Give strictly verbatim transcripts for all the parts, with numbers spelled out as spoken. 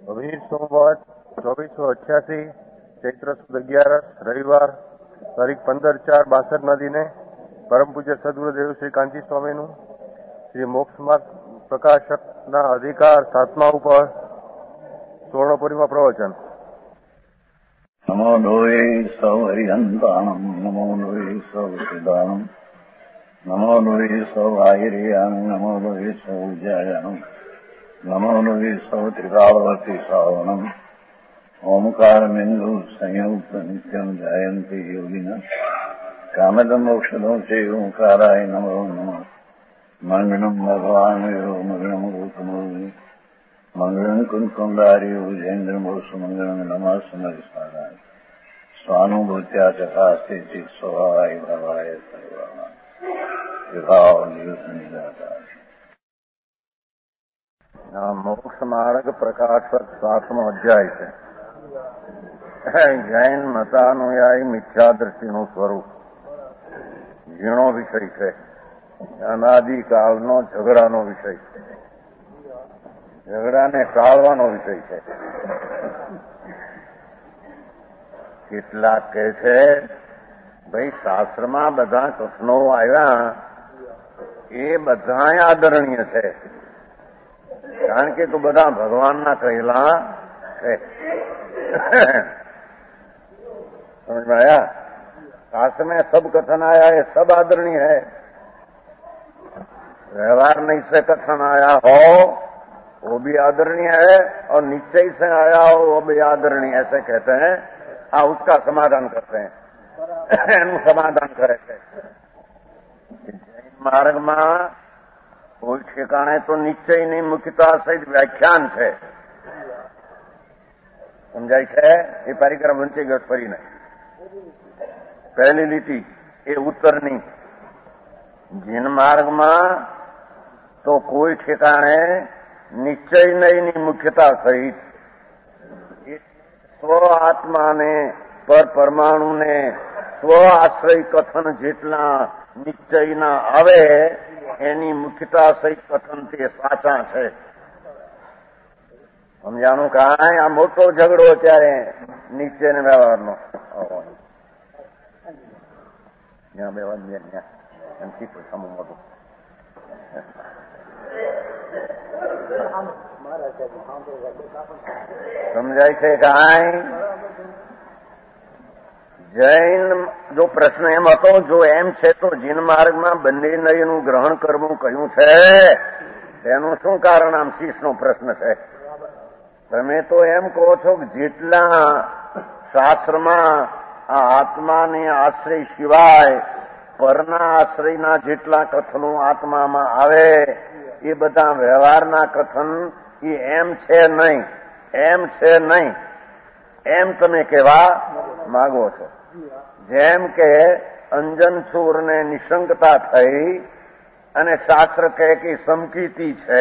વીર સંવત ચોવીસો અઠ્યાસી ચૈત્ર સુદ અગિયારસ રવિવાર તારીખ પંદર ચાર બાસઠ ના દિને પરમ પૂજ્ય સદગુરુદેવ શ્રી કાંતિ સ્વામીનું શ્રી મોક્ષ માર્ગ પ્રકાશકના અધિકાર સાતમા ઉપર સુવર્ણપુરીમાં પ્રવચન. નમો લોહે સૌ હરિહંતાણમ નમો લોહે સૌ સિદ્ધાણમ નમો લોહે સૌ આહિર્યાણમ નમો લોહે સૌ જયાણમ નમો લોહે સૌ ત્રિકાળવતી શ્રાવણમ ઓમકારમેન્દુ સંયુક્ત નિત્યમ જયંતિ યોગિના કામદમ મોક્ષદો છે ઓંકારાય નમો નમઃ. મંગળમ ભગવાન મંગળમ ગૌતમો મંગળમ કુંકુંડાર્યો જૈન્દ્રમો સુમંગળમ નમઃ સમરિસ્મરાય સ્વાનુભૂત્યા ચકાસ્તે ચિત સ્વભાવાય ભવાય સર્વમાં વિભાવ નિદાતા. આ મોક્ષ માર્ગ પ્રકાશક સાતમો અધ્યાય છે. જૈન મતાનુયાયી મિથ્યા દ્રષ્ટિનું સ્વરૂપ ઝીણો વિષય છે. અનાદિકાળનો ઝઘડાનો વિષય છે. ઝઘડાને ટાળવાનો વિષય છે. કેટલાક કહે છે ભાઈ શાસ્ત્રમાં બધા કથનો આવ્યા એ બધા આદરણીય છે, કારણ કે તું બધા ભગવાનના કહેલા છે. समझ में आया? शास्त्र में सब कथन आया है, सब आदरणीय है. व्यवहार नहीं से कथन आया हो वो भी आदरणीय है और निश्चय से आया हो वो भी आदरणीय, ऐसे कहते हैं. आ उसका समाधान करते हैं, એનું સમાધાન કરે છે. જૈન માર્ગમાં કોઈ ઠેકાણે તો નિશ્ચયની મુખ્યતા સહિત વ્યાખ્યાન છે. સમજાય છે? એ પરિક્રમ વંચી ગયો ફરીને પહેલી લીટી એ ઉત્તરની. જૈન માર્ગમાં તો કોઈ ઠેકાણે નિશ્ચય નહીની મુખ્યતા સહિત સ્વ આત્માને પર પરમાણુને સ્વ આશ્રય કથન જેટલા નિશ્ચયના આવે એની મુખ્યતા સહિત કથન તે સાચા છે. સમજાણું કાંઈ? આ મોટો ઝઘડો અત્યારે નિશ્ચય ને વ્યવહારનો. જ્યાં વ્યવહાર ત્યાં એમ શીખો સમૂહ મોટું સમજાય છે કાંઈ? જૈન જો પ્રશ્ન એમ હતો, જો એમ છે તો જૈન માર્ગમાં બંને નયનું ગ્રહણ કરવું કયું છે, તેનું શું કારણ? આમ શીશનો પ્રશ્ન છે. તમે તો એમ કહો છો કે જેટલા શાસ્ત્રમાં આ આત્માને આશ્રય સિવાય પરના આશ્રયના જેટલા કથનો આત્મામાં આવે એ બધા વ્યવહારના કથન એ એમ છે નહીં, એમ છે નહીં એમ તમે કહેવા માંગો છો. જેમ કે અંજનસૂરને નિશંકતા થઈ અને શાસ્ત્ર કહે કે સમકીતી છે,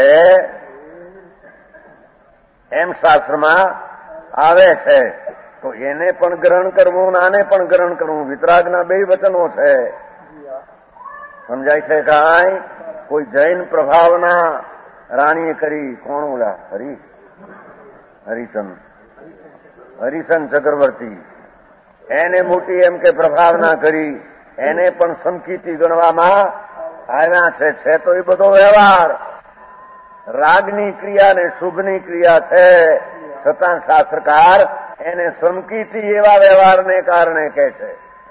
એમ શાસ્ત્રમાં આવે છે. તો એને પણ ગ્રહણ કરવું, આને પણ ગ્રહણ કરવું, વિતરાગના બે વચનો છે. સમજાય છે કાંઈ? કોઈ જૈન પ્રભાવના રાણીએ કરી, કોણ ઓલા હરી હરિચંદ હરિચંદ ચક્રવર્તી, એને મોટી એમ કે પ્રભાવના કરી, એને પણ સમકીતી ગણવામાં આવ્યા છે. છે તો એ બધો વ્યવહાર રાગની ક્રિયા ને શુભની ક્રિયા છે, છતાં શાસ્ત્રકાર એને સમકીતી એવા વ્યવહારને કારણે કહે છે.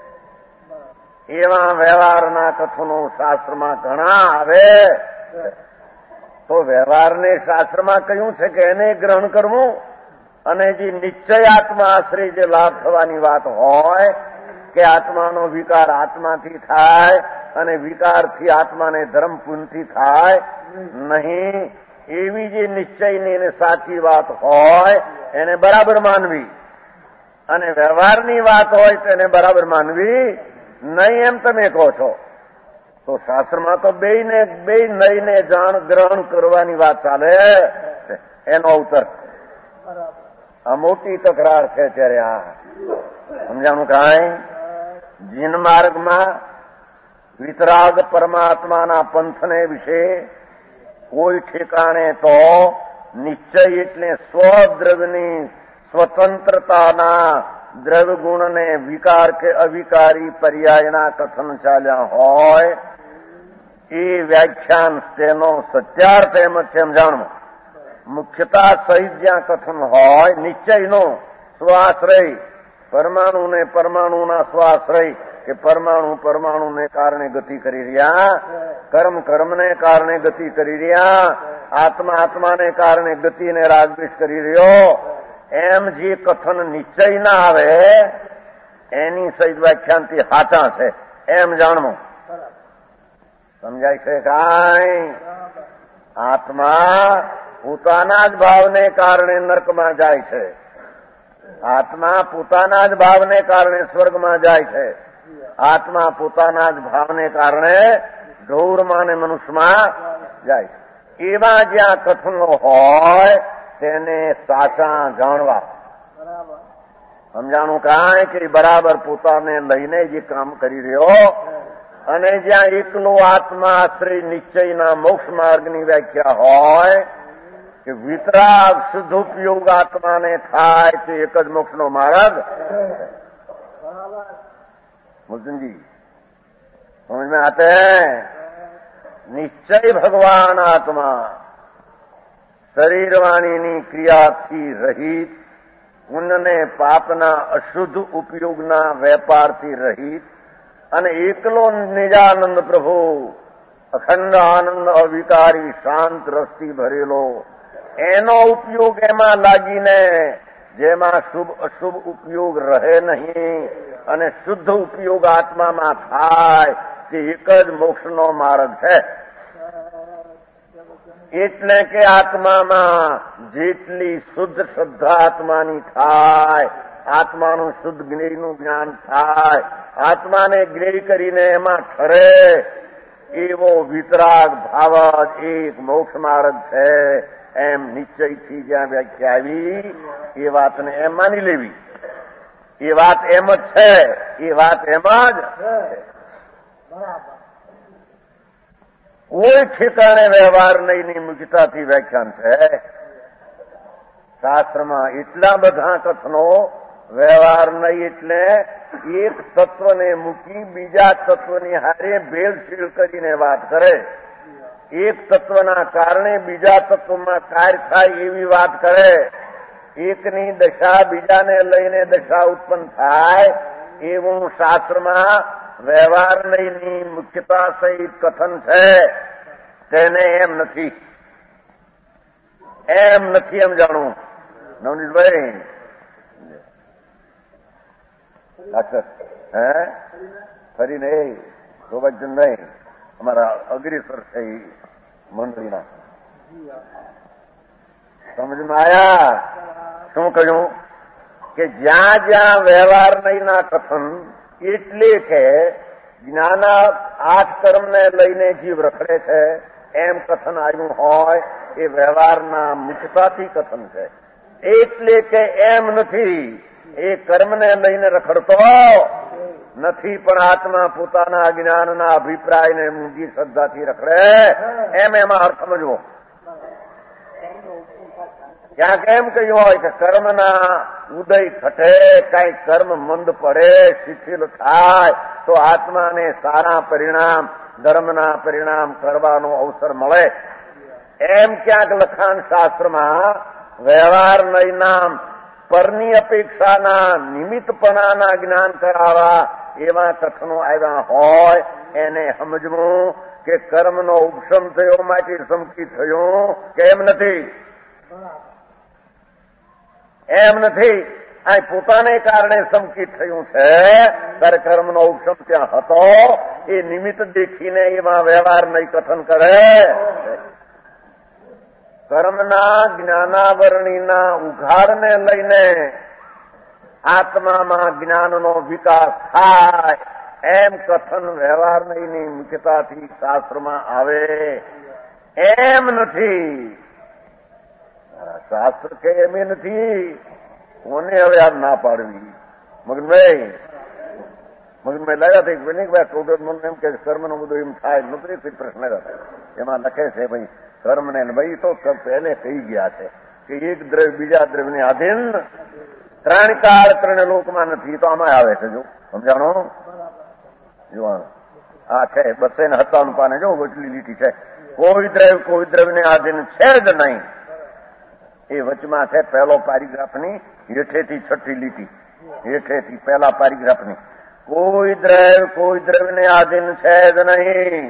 એવા વ્યવહારના કથનો શાસ્ત્રમાં ઘણા આવે તો વ્યવહારને શાસ્ત્રમાં કહ્યું છે કે એને ગ્રહણ કરવું, અને જે નિશ્ચય આત્મા આશ્રય જે લાભ થવાની વાત હોય કે આત્માનો વિકાર આત્માથી થાય અને વિકારથી આત્માને ધર્મ પુણ્યથી થાય નહીં, એવી જે નિશ્ચયની એને સાચી વાત હોય એને બરાબર માનવી, અને વ્યવહારની વાત હોય તો એને બરાબર માનવી નહીં, એમ તમે કહો છો. તો શાસ્ત્રમાં તો બે ને બે નઈને જાણ ગ્રહણ કરવાની વાત ચાલે, એનો અવતર આ મોટી તકરાર છે. ત્યારે આ સમજાણું કાંઈ? જૈન માર્ગમાં વિતરાગ પરમાત્માના પંથને વિશે કોઈ ઠેકાણે તો નિશ્ચય એટલે સ્વદ્રવ્યની સ્વતંત્રતાના દ્રવ્ય ગુણને વિકાર કે અવિકારી પર્યાયના કથન ચાલ્યા હોય એ વ્યાખ્યાન તેનો સત્યાર્થ એમ જ એમ જાણવું. મુખ્યતા સહિત જ્યાં કથન હોય નિશ્ચયનો સ્વાશ્રય, પરમાણુને પરમાણુના સ્વાશ્રય કે પરમાણુ પરમાણુને કારણે ગતિ કરી રહ્યા, કર્મ કર્મને કારણે ગતિ કરી રહ્યા, આત્મા આત્માને કારણે ગતિને રાગદ્વેષ કરી રહ્યો, એમ જે કથન નિશ્ચય ના આવે એની સહિત વ્યાખ્યાનથી હાચા છે એમ જાણવું. સમજાય છે કાંઈ? આત્મા પોતાના જ ભાવને કારણે નર્કમાં જાય છે, આત્મા પોતાના જ ભાવને કારણે સ્વર્ગમાં જાય છે, આત્મા પોતાના જ ભાવને કારણે ગૌરમાં ને મનુષ્યમાં જાય છે. એવા જ્યાં કથનો હોય તેને સાચા જાણવા. સમજાણું કાંઈ કે બરાબર પોતાને લઈને જે કામ કરી રહ્યો, અને જ્યાં એકલો આત્મા આશ્રય નિશ્ચયના મોક્ષ માર્ગની વ્યાખ્યા હોય કે વિતરાગ શુદ્ધ ઉપયોગ આત્માને થાય તે એક જ મોક્ષનો માર્ગ. મુર્જનજી સમજ में आते हैं? નિશ્ચય ભગવાન આત્મા શરીર વાણીની ક્રિયાથી રહિત, પુણ્યને પાપના અશુદ્ધ ઉપયોગના વેપારથી રહિત અને એકલો નિજાનંદ પ્રભુ અખંડ આનંદ અવિકારી શાંત રસથી ભરેલો, એનો ઉપયોગ એમાં લાગીને જેમાં શુભ અશુભ ઉપયોગ રહે નહીં અને શુદ્ધ ઉપયોગ આત્મામાં થાય તે એક જ મોક્ષનો માર્ગ છે. એટલે કે આત્મામાં જેટલી શુદ્ધ શ્રદ્ધા આત્માની થાય, આત્માનું શુદ્ધ જ્ઞેયનું જ્ઞાન થાય, આત્માને જ્ઞેય કરીને એમાં ઠરે એવો વિતરાગ ભાવ જ એક મોક્ષ માર્ગ છે. એમ નિશ્ચયથી જ્યાં વ્યાખ્યા આવી એ વાતને એમ માની લેવી. એ વાત એમ જ છે, એ વાત એમ જ. કોઈ ઠેકાણે વ્યવહાર નહીંની મુખ્યતાથી વ્યાખ્યાન છે. શાસ્ત્રમાં એટલા બધા કથનો વ્યવહાર નહીં એટલે એક તત્વને મૂકી બીજા તત્વની હારે ભેળસેળ કરીને વાત કરે, એક તત્વના કારણે બીજા તત્વમાં કાર્ય થાય એવી વાત કરે, એકની દશા બીજાને લઈને દશા ઉત્પન્ન થાય એવું શાસ્ત્રમાં વ્યવહાર નહીંની મુખ્યતા સહિત કથન છે. તેને એમ નથી, એમ નથી એમ જાણવું. નવનીતભાઈ ડાક્ટર હે ફરી નહીં ગોપાલચંદ નહીં અમારા અગ્રેસર છે એ મંડળીના. સમજમાં આયા? શું કહ્યું કે જ્યાં જ્યાં વ્યવહાર નહીંના કથન એટલે કે જ્ઞાન આઠ કર્મને લઈને જીવ રખડે છે એમ કથન આવ્યું હોય એ વ્યવહારના મુખ્યતાથી કથન છે. એટલે કે એમ નથી એ કર્મને લઈને રખડતો નથી, પણ આત્મા પોતાના જ્ઞાનના અભિપ્રાયને ઊંડી શ્રદ્ધાથી રખડે એમ એમાં અર્થ સમજવો. ક્યાંક એમ કહ્યું હોય કે કર્મના ઉદય ઘટે, કઈ કર્મ મંદ પડે, શિથિલ થાય તો આત્માને સારા પરિણામ, ધર્મના પરિણામ કરવાનો અવસર મળે. એમ ક્યાંક લખાણ શાસ્ત્રમાં વ્યવહાર નહીંના પરની અપેક્ષાના નિમિત્તપણાના જ્ઞાન કરાવવા એવા કથનો આવ્યા હોય એને સમજવું કે કર્મનો ઉપશમ થયો માટે સંકિત થયું કે એમ નથી, એમ નથી. આ પોતાને કારણે સંકિત થયું છે ત્યારે કર્મનો ઉપશમ ત્યાં હતો એ નિમિત્ત દેખીને એમાં વ્યવહાર નહીં કથન કરે. કર્મના જ્ઞાનાવરણીના ઉઘાડને લઈને આત્મામાં જ્ઞાનનો વિકાસ થાય એમ કથન વ્યવહાર નહીંની મુખ્યતાથી શાસ્ત્રમાં આવે એમ નથી. શાસ્ત્ર કે એમ નથી. કોને હવે આ ના પાડવી? મગનભાઈ મગનભાઈ લાવ્યા હતા કે ભાઈ ટોટલ મને એમ કે કર્મનો બધો એમ થાય નથી પ્રશ્ન હતા એમાં લખે છે ભાઈ કર્મને ભાઈ તો પહેલે કહી ગયા છે કે એક દ્રવ્ય બીજા દ્રવ્યને આધીન ત્રણ કાળ ત્રણ લોકમાં નથી. તો આમાં આવે છે, જો સમજાણો જોવાનું આ છે બસો ને સત્તાવન પાને જો વચલી લીટી છે. કોઈ દ્રવ્ય કોઈ દ્રવ્યને આધીન છે જ નહીં. એ વચમાં છે પહેલો પેરેગ્રાફની હેઠેથી છઠ્ઠી લીટી, હેઠેથી પહેલા પેરેગ્રાફની. કોઈ દ્રવ્ય કોઈ દ્રવ્યને આધીન છે જ નહીં.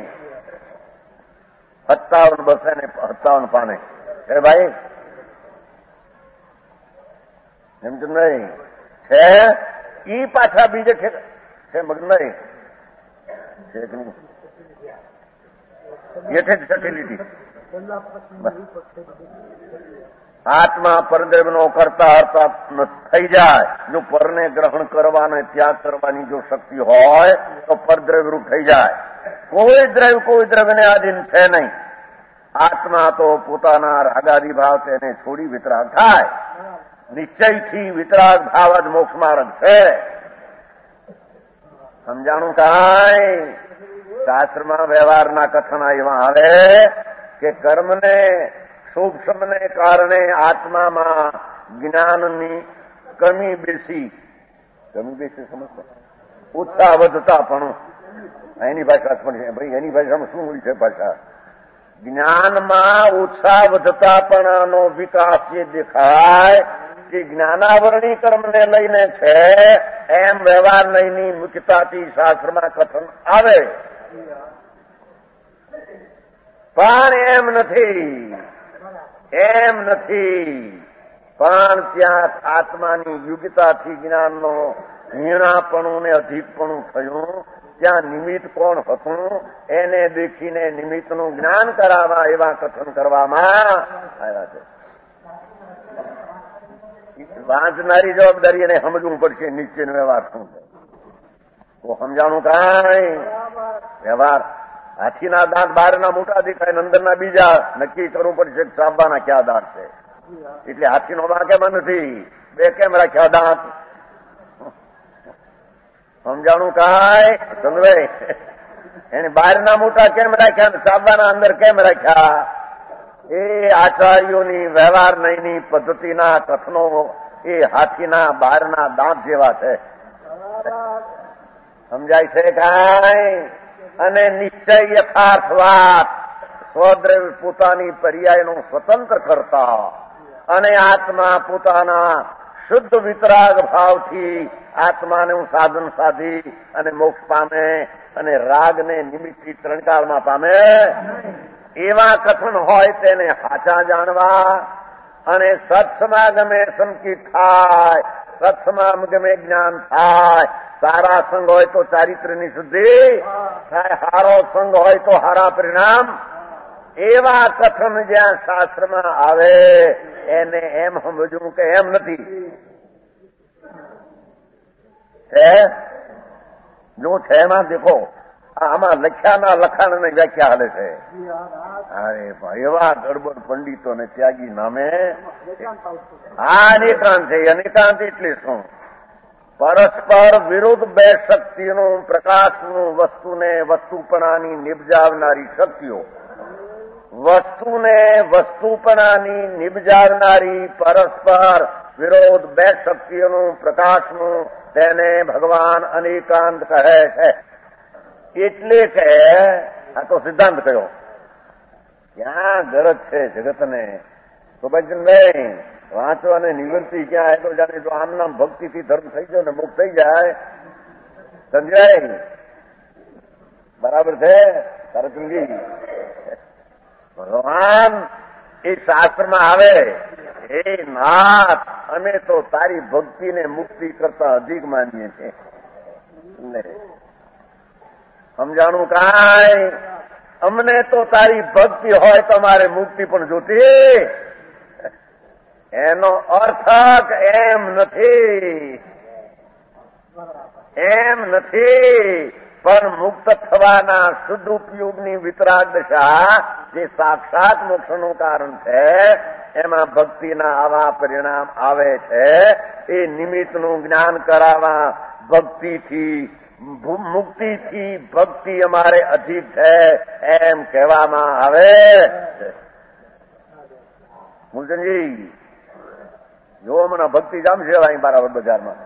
સત્તાવન બસો ને સત્તાવન પાને છે ભાઈ, એમ તો નહીં છે. ઈ પાછા બીજે છે મગ નહીં છે કે નહીં? હેઠેથી છઠ્ઠી લીટી. આત્મા પરદ્રવ્યનો કરતા હરતા થઈ જાય. જો પરને ગ્રહણ કરવાનો ત્યાગ કરવાની જો શક્તિ હોય તો પરદ્રવ્ય રૂપ થઈ જાય. કોઈ દ્રવ્ય કોઈ દ્રવ્યને આધીન છે નહીં. આત્મા તો પોતાના રાગાદી ભાવ તેને છોડી વિતરાગ થાય. નિશ્ચયથી વિતરાગ ભાવ જ મોક્ષ માર્ગ છે. સમજાણું કાંઈ? શાસ્ત્રમાં વ્યવહારના કથન એવા આવે કે કર્મને સૂક્ષ્મને કારણે આત્મામાં જ્ઞાનની કમી બેસી કમી બેસી સમજતા ઉત્સાહ વધતા પણ એની ભાષા પણ છે ભાઈ. એની ભાષામાં શું હોય છે ભાષા? જ્ઞાનમાં ઉત્સાહ વધતા પણ આનો વિકાસ જે દેખાય કે જ્ઞાનાવરણી કર્મને લઈને છે એમ વ્યવહાર લઈની મુખ્યતાથી શાસ્ત્રમાં કથન આવે. પણ એમ નથી, એમ નથી. પણ ત્યાં આત્માની યોગ્યતાથી જ્ઞાનનો હીણાપણું ને અધિકપણું થયું. ત્યાં નિમિત્ત કોણ હતું એને દેખીને નિમિત્તનું જ્ઞાન કરાવવા એવા કથન કરવામાં આવ્યા છે. વાંચનારી જવાબદારી એને સમજવું પડશે નીચેનો વ્યવહાર શું છે. તો સમજાણું કાંઈ? વ્યવહાર હાથીના દાંત બહારના મોટા દેખાય, અંદરના બીજા. નક્કી કરવું પડશે સાંભાના ક્યાં દાંત છે. એટલે હાથીનો દાંત કેમ નથી? બે કેમ રાખ્યા દાંત? સમજાણું કાંઈ? સમજાય? એને બહારના મોટા કેમ રાખ્યા, સાંભાના અંદર કેમ રાખ્યા? એ આચાર્યોની વ્યવહાર નહીની પદ્ધતિના કથનો એ હાથીના બહારના દાંત જેવા છે. સમજાય છે કાંઈ? અને નિશ્ચય યથાર્થ વાત સ્વદ્રવ્ય પોતાની પર્યાયનો સ્વતંત્ર કરતા અને આત્મા પોતાના શુદ્ધ વિતરાગ ભાવથી આત્માનું સાધન સાધી અને મોક્ષ પામે અને રાગને નિમિત્તથી ત્રણકાળમાં પામે એવા કથન હોય તેને સાચા જાણવા. અને સત્સમાગમે સંકિત થાય, સત્સમાગમે જ્ઞાન થાય. સારા સંગ હોય તો ચારિત્ર્યની શુદ્ધિ થાય, સારો સંગ હોય તો સારા પરિણામ. એવા કથન જ્યાં શાસ્ત્રમાં આવે એને એમ સમજવું કે એમ નથી છે. જો છે એમાં દેખો આમાં લખ્યાના લખાણની વ્યાખ્યા હાલે છે. અરે એવા ગડબડ પંડિતો ને ત્યાગી નામે આ અનેકાંત છે. અનેકાંત એટલે શું? પરસ્પર વિરુદ્ધ બે શક્તિનું પ્રકાશનું વસ્તુને વસ્તુપણાની નિબજાવનારી શક્તિઓ, વસ્તુને વસ્તુપણાની નિબજાવનારી પરસ્પર વિરોધ બે શક્તિઓનું પ્રકાશનું તેને ભગવાન અનેકાંત કહે છે. એટલે કે આ તો સિદ્ધાંત કયો ક્યાં ગરજ છે જગતને તો ભાઈ નહીં વાંચવાને નિવૃત્તિ ક્યાં એ તો જાણે જો આમ નામ ભક્તિથી ધર્મ થઈ જાય ને મુક્ત થઈ જાય. સમજાય? બરાબર છે તારચંદી? ભગવાન એ શાસ્ત્રમાં આવે એ નાથ અમે તો તારી ભક્તિને મુક્તિ કરતા અધિક માનીએ છીએ. સમજાણું કાંઈ? અમને તો તારી ભક્તિ હોય તો મારે મુક્તિ પણ જોતી. એનો અર્થ એમ નથી, એમ નથી. પણ મુક્ત થવાના શુદ્ધ ઉપયોગની વિતરાગ દશા જે સાક્ષાત મોક્ષનું કારણ છે એમાં ભક્તિના આવા પરિણામ આવે છે. એ નિમિત્તનું જ્ઞાન કરાવવા ભક્તિથી મુક્તિથી ભક્તિ અમારે અધિક છે એમ કહેવામાં આવે. મૂલચંદજી જો હમણાં ભક્તિ જામશે અહીં બરાબર બજારમાં.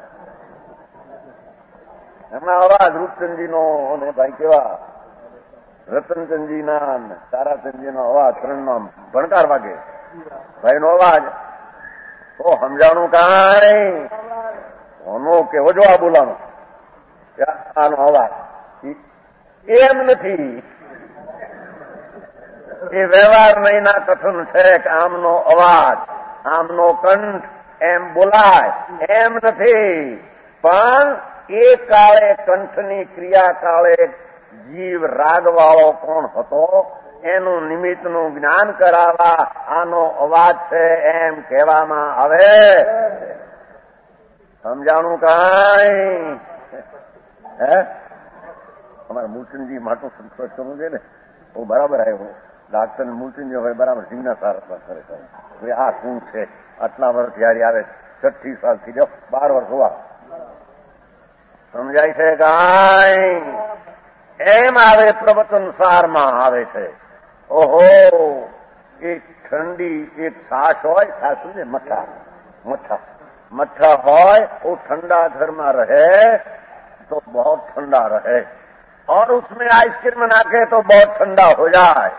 હમણાં અવાજ રૂપચંદજીનો અને ભાઈ કેવા રતનચંદજીના તારાચંદજીનો અવાજ ત્રણનો ભણકાર વાગે ભાઈનો અવાજ તો સમજાણું કાંઈ ઓનો કેવો જો આ બોલાનો આનો અવાજ એમ નથી. એ વ્યવહાર નહીંના કથન છે કે આમનો અવાજ આમનો કંઠ એમ બોલાય એમ નથી. પણ એ કાળે કંઠની ક્રિયા કાળે જીવ રાગવાળો કોણ હતો એનું નિમિત્તનું જ્ઞાન કરાવવા આનો અવાજ છે એમ કહેવામાં આવે. સમજાણું કાંઈ હે અમારા મૂળચંદજી માટું સંતોષ કરવું છે ને હું બરાબર આવ્યો ડાક્ટર મૂળચંદજી હવે બરાબર જીવના સારા કરે છે. આ શું છે આટલા વર્ષ જયારે આવે છઠ્ઠી સાલથી જો બાર વર્ષ હોવા સમજાય છે કાંઈ એમ આવે પ્રવચન સારમાં આવે છે. ઓહો એક ઠંડી એક છાશ હોય છાશ ને મઠા મઠા मट्ठा होय वो ठंडा घर में रहे तो बहुत ठंडा रहे और उसमें आइसक्रीम नाखे तो बहुत ठंडा हो जाए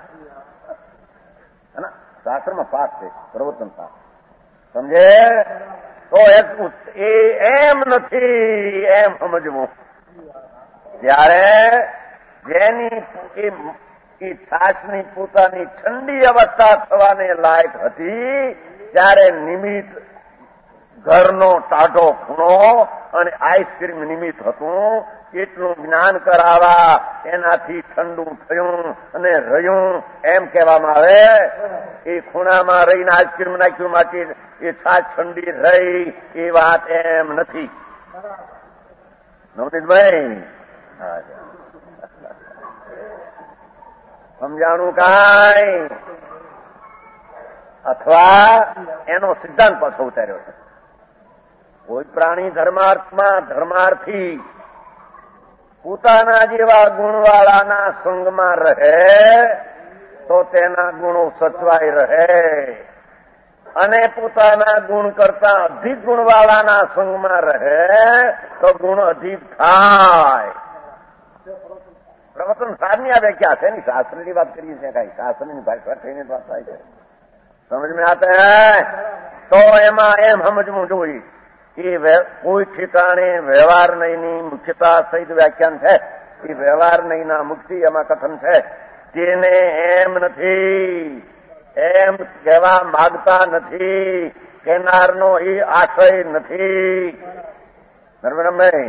है ना. शास्त्र में पाठ છે પ્રવચન પાઠ સમજે તો એ એમ નથી એમ સમજવું. ત્યારે જેની એ છાશની પોતાની ઠંડી અવસ્થા થવાને લાયક હતી ત્યારે નિમિત્ત ઘરનો ટાઢો ખૂણો અને આઈસ્ક્રીમ નિમિત્ત હતું એટલું જ્ઞાન કરાવવા એનાથી ઠંડુ થયું અને રહ્યું એમ કહેવામાં આવે. એ ખૂણામાં રહીને આઈસ્ક્રીમ નાખ્યું માટે એ છાશ ઠંડી રહી એ વાત એમ નથી. નવનીતભાઈ સમજાણું કાંઈ અથવા એનો સિદ્ધાંત પાછો ઉતાર્યો છે. કોઈ પ્રાણી ધર્માર્થમાં ધર્માર્થી પોતાના જેવા ગુણવાળાના સંગમાં રહે તો તેના ગુણો સચવાઈ રહે અને પોતાના ગુણ કરતા અધિક ગુણવાળાના સંગમાં રહે તો ગુણ અધિક થાય. પ્રવચન સારની આ વ્યાખ્યા છે ને શાસ્ત્રની વાત કરીએ છીએ કઈ શાસ્ત્રની ભાષા થઈને વાત થાય છે સમજ મેં આતા હે તો એમાં એમ સમજવું જોઈએ એ કોઈ ઠેકાણે વ્યવહાર નહીંની મુખ્યતા સહિત વ્યાખ્યાન છે. એ વ્યવહાર નહીંના મુક્તિ એમાં કથન છે. તેને એમ નથી એમ કહેવા માગતા નથી. કેનારનો એ આશય નથી. બરાબર નહીં.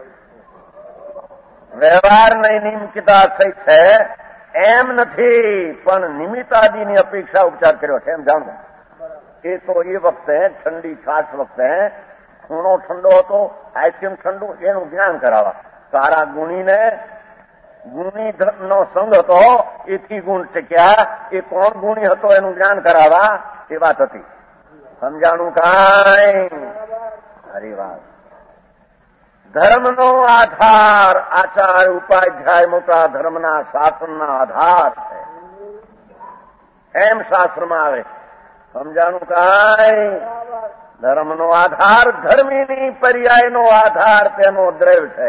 વ્યવહાર નહીંની મુખ્યતા સહિત છે એમ નથી પણ નિમિત્તાદિની અપેક્ષા ઉપચાર કર્યો છે એમ જાણવું. એ તો એ વખતે ઠંડી છાશ વખતે ખૂણો ઠંડો હતો આઈસ્ક્રીમ ઠંડુ એનું જ્ઞાન કરાવવા. સારા ગુણીને ગુણી નો સંગ હતો એથી ગુણ ટક્યા એ કોણ ગુણી હતો એનું જ્ઞાન કરાવવા એ વાત હતી. સમજાણું કાંઈ હરી વાત. ધર્મનો આધાર આચાર ઉપાધ્યાય મોટા ધર્મના શાસનના આધાર છે એમ શાસ્ત્રમાં આવે. સમજાણું કાંઈ ધર્મનો આધાર ધર્મીની પર્યાયનો આધાર તેનો દ્રવ્ય છે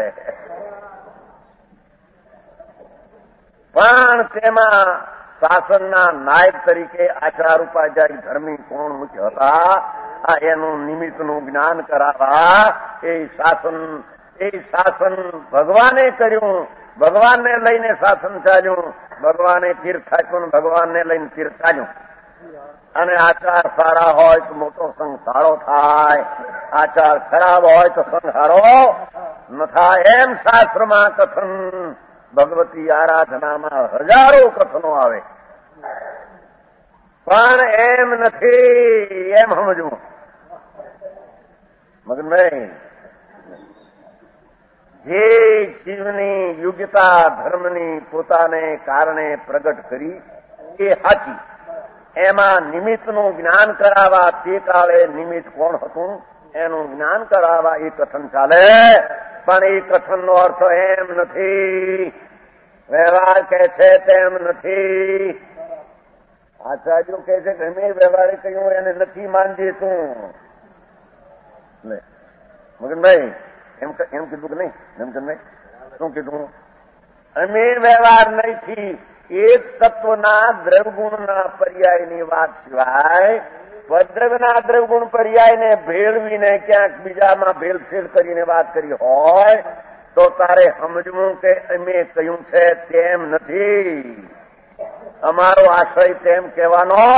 પણ તેમાં શાસનના નાયક તરીકે આચાર ઉપાધ્યાય ધર્મી કોણ મુખ્ય હતા આ એનું નિમિત્તનું જ્ઞાન કરાવવા એ શાસન એ શાસન ભગવાને કર્યું. ભગવાનને લઈને શાસન ચાલ્યું. ભગવાને તીર્થ આપ્યું ભગવાનને લઈને તીર્થ ચાલ્યું. અને આચાર સારા હોય તો મોટો સંઘ સારો થાય. આચાર ખરાબ હોય તો સંઘ સારો ન થાય. એમ શાસ્ત્રમાં કથન ભગવતી આરાધનામાં હજારો કથનો આવે પણ એમ નથી એમ સમજવું. મગનભાઈ જે જીવની યોગ્યતા ધર્મની પોતાને કારણે પ્રગટ કરી એ સાચી. એમાં નિમિત્તનું જ્ઞાન કરાવવા તે કાળે નિમિત્ત કોણ હતું એનું જ્ઞાન કરાવવા એ કથન ચાલે પણ એ કથનનો અર્થ એમ નથી વ્યવહાર કે છે તેમ નથી. આચાર્યો કહે છે કે અમે વ્યવહારે કહ્યું એને નથી માનજે તું. મગનભાઈ એમ એમ કીધું કે નહીં? હેમચંદભાઈ શું કીધું? અમે વ્યવહાર નહીંથી એક તત્વના દ્રવગુણના પર્યાયની વાત સિવાય પદ્રવના દ્રવગુણ પર્યાયને ભેળવીને ક્યાંક બીજામાં ભેળસેળ કરીને વાત કરી હોય તો તારે સમજવું કે અમે કહ્યું છે તેમ નથી. અમારો આશય તેમ કહેવાનો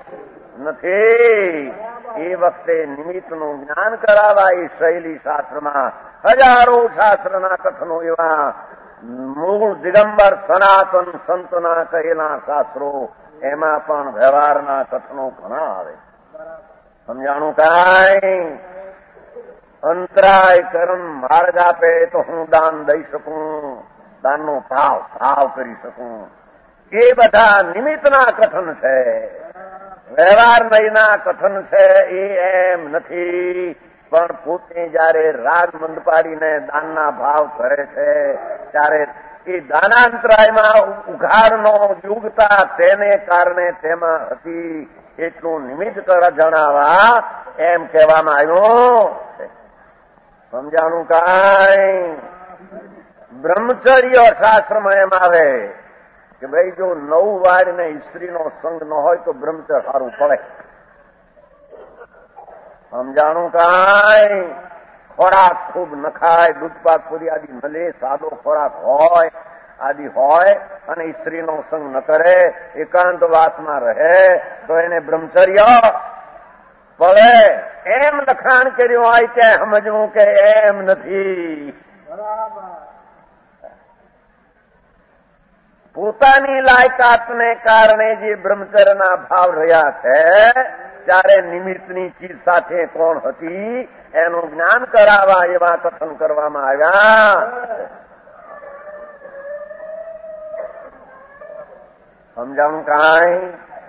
નથી. એ વખતે નિમિત્તનું જ્ઞાન કરાવાય એ શૈલી શાસ્ત્રમાં હજારો શાસ્ત્રના કથનો એવા મૂળ દિગંબર સનાતન સંતના કહેલા શાસ્ત્રો એમાં પણ વ્યવહારના કથનો ઘણા આવે. સમજાણું કાંઈ? અંતરાય કરમ માર્ગ આપે તો હું દાન દઈ શકું, દાનનો ભાવ ભાવ કરી શકું. એ બધા નિમિત્તના કથન છે, વ્યવહાર નહીંના કથન છે. એ એમ નથી. પણ પોતે જયારે રાગ મંદ પાડીને દાનના ભાવ કરે છે ત્યારે એ દાનાંતરાયમાં ઉઘાડનો યુગતા તેને કારણે તેમાં હતી એટલું નિમિત્ત જણાવવા એમ કહેવામાં આવ્યું. સમજાણું કાંઈ? બ્રહ્મચર્ય શાસ્ત્રમાં એમ આવે કે ભાઈ જો નવ વાર ને સ્ત્રીનો સંગ ન હોય તો બ્રહ્મચર્ય સારું પડે. સમજાણું કાંઈ? ખોરાક ખૂબ ન ખાય, દૂધપાક પૂરી આદિ મળે, સાદો ખોરાક હોય આદિ હોય અને સ્ત્રીનો સંગ ન કરે, એકાંતવાસમાં રહે તો એને બ્રહ્મચર્ય પડે. એમ લખાણ કર્યું હોય ત્યાં સમજવું કે એમ નથી. પોતાની લાયકાતને કારણે જે બ્રહ્મચર્યના ભાવ રહ્યા છે ત્યારે નિમિત્તની ચીજ સાથે કોણ હતી એનું જ્ઞાન કરાવવા એવા કથન કરવામાં આવ્યા. સમજાણું કાંઈ?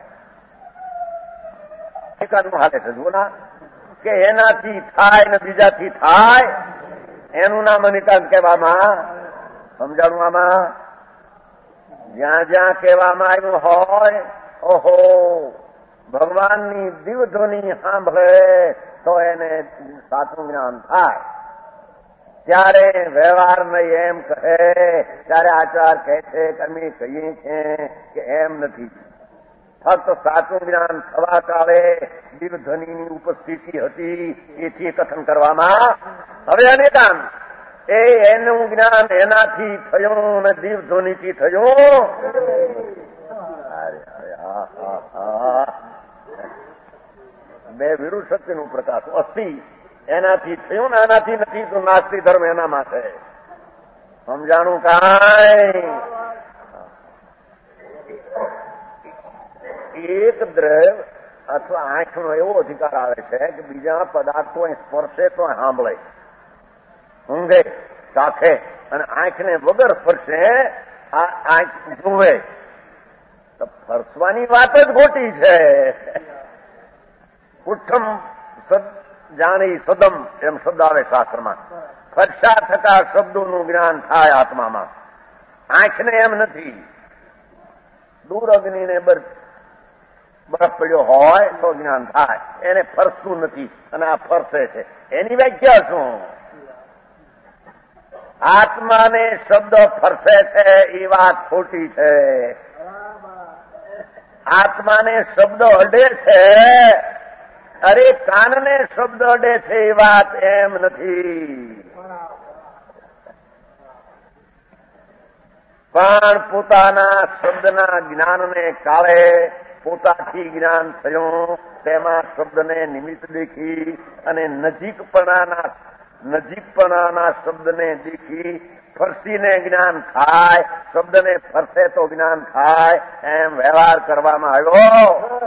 એકાદનું હાલે છે જુઓ ના કે એનાથી થાય ને બીજાથી થાય એનું નામ નિકાલ કહેવામાં. સમજાણું? આમાં જ્યાં જ્યાં કહેવામાં આવ્યું હોય ઓહો ભગવાનની દિવ્ય ધ્વનિ સાંભળે તો એને સાચું જ્ઞાન થાય. ત્યારે વ્યવહાર નહીં એમ કહે ત્યારે આચાર કહે છે કે અમે કહીએ છીએ કે એમ નથી. ફક્ત સાચું જ્ઞાન થવા કાળે દિવ્ય ધ્વનિની ઉપસ્થિતિ હતી એથી કથન કરવામાં. હવે અનેકાન એ એનું જ્ઞાન એનાથી થયું ને દિવ્ય ધ્વનિથી થયું. બે વિરુદ્ધ શક્તિનું પ્રકાશ અસ્થિ એનાથી થયું ને એનાથી નથી તો નાસ્તિ ધર્મ એનામાં છે. સમજાણું કાંઈ? એક દ્રવ અથવા આંખનો એવો અધિકાર આવે છે કે બીજા પદાર્થો સ્પર્શે તો સાંભળે, ઊંઘે, ચાખે અને આંખને વગર સ્પર્શે આ આંખ જુએ તો ફરસવાની વાત જ ખોટી છે. ઉઠમ જાણી સદમ એમ શબ્દ આવે શાસ્ત્રમાં. ફરસા થતા શબ્દોનું જ્ઞાન થાય આત્મામાં. આંખને એમ નથી. દૂર અગ્નિને બરફ બરફ પડ્યો હોય તો જ્ઞાન થાય. એને ફરસતું નથી અને આ ફરસે છે. એની વ્યાખ્યા શું? આત્માને શબ્દ ફરસે છે એ વાત ખોટી છે. આત્માને શબ્દ અડે છે, અરે કાનને શબ્દ અડે છે એ વાત એમ નથી. પણ પોતાના શબ્દના જ્ઞાનને કાળે પોતાથી જ્ઞાન થયું તેમાં શબ્દને નિમિત્ત દેખી અને નજીકપણાના નજીકપણાના શબ્દને દેખી ફરસીને જ્ઞાન થાય, શબ્દને ફરસે તો જ્ઞાન થાય એમ વ્યવહાર કરવામાં આવ્યો.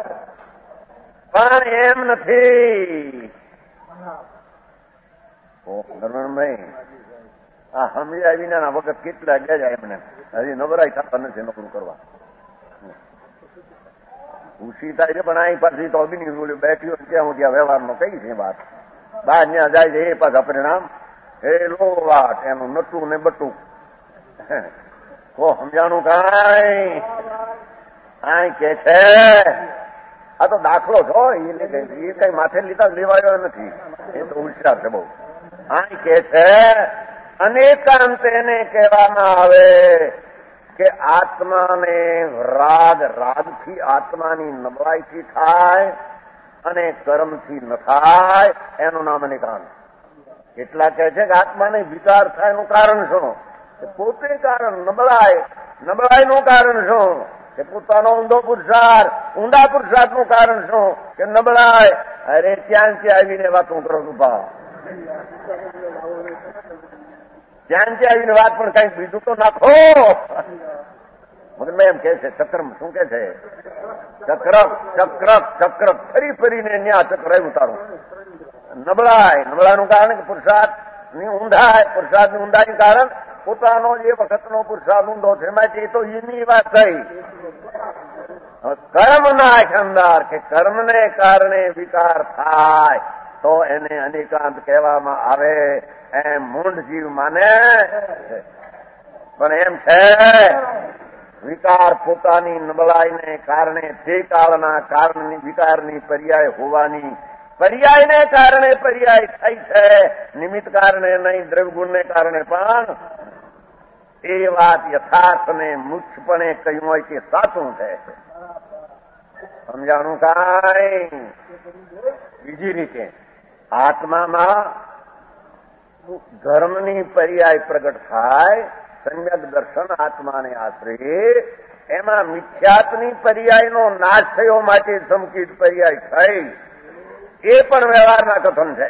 પણ એમ નથી. ભાઈ આ સમજાય વિના વખત કેટલા ગયા એમને હજી નવરાઈ થતા નથી નોકરું કરવા. ઉછી થાય છે પણ અહીં પાછી તો અગ્નિ બોલ્યું બેઠ્યો ત્યાં હું ત્યાં વ્યવહારનો કઈ છે વાત. બહાર ત્યાં જાય છે એ પાછા પરિણામ એ લો વાત એનું નટું ને બટું. કો સમજાણું કાંઈ? આ કે છે આ તો દાખલો છો એ કઈ માથે લીધા લેવાયો નથી, એ તો હોશિયાર છે બહુ. આ કે છે અનેકાંત એને કહેવામાં આવે કે આત્માને રાગ રાગથી આત્માની નબળાઈથી થાય અને કર્મથી ન થાય, એનું નામ અનેકાંત. એટલા કહે છે કે આત્માને વિકાર થાય એનું કારણ શું? કે પોતે કારણ નબળાઈ. નબળાઈનું કારણ શું? કે પોતાનો ઊંધો પુરુષાર્થ. ઊંડા પુરુષાર્થનું કારણ શું? કે નબળાઈ. અરે ત્યાં ત્યાં આવીને વાતો કરો છું ભાવ, ત્યાં ત્યાં આવીને વાત પણ કઈક બીજું તો નાખો. મગન એમ કે છે ચક્રમ શું કે છે? ચક્રક ચક્રક ચક્રક ફરી ફરીને ન્યા ચક્ર ઉતારું. નબળાઈ નબળાનું કારણ કે પુરુષાર્થની ઊંધાઈ. પુરુષાર્થની ઊંધાઈનું કારણ પોતાનો જે વખતનો પુરુષાર્થ ઊંધો છે. એમાંથી તો એની વાત થઈ. કર્મના અંદર કે કર્મને કારણે વિકાર થાય તો એને અનેકાંત કહેવામાં આવે, એમ મૂંઢ જીવ માને. પણ એમ છે વિકાર પોતાની નબળાઈને કારણે તે કાળના કારણની વિકારની પર્યાય હોવાની, પર્યાયને કારણે પર્યાય થઈ છે, નિમિત્ત કારણે નહીં, દ્રવ્યગુણને કારણે પણ. એ વાત યથાર્થને મુખ્યપણે કહ્યું હોય કે સાચું છે. સમજાણું કાંઈ? બીજી રીતે આત્મામાં ધર્મની પર્યાય પ્રગટ થાય, સમ્યક દર્શન આત્માને આશરે, એમાં મિથ્યાત્વની પર્યાયનો નાશ થયો માટે સંકિત પર્યાય થઈ, એ પણ વ્યવહારના કથન છે.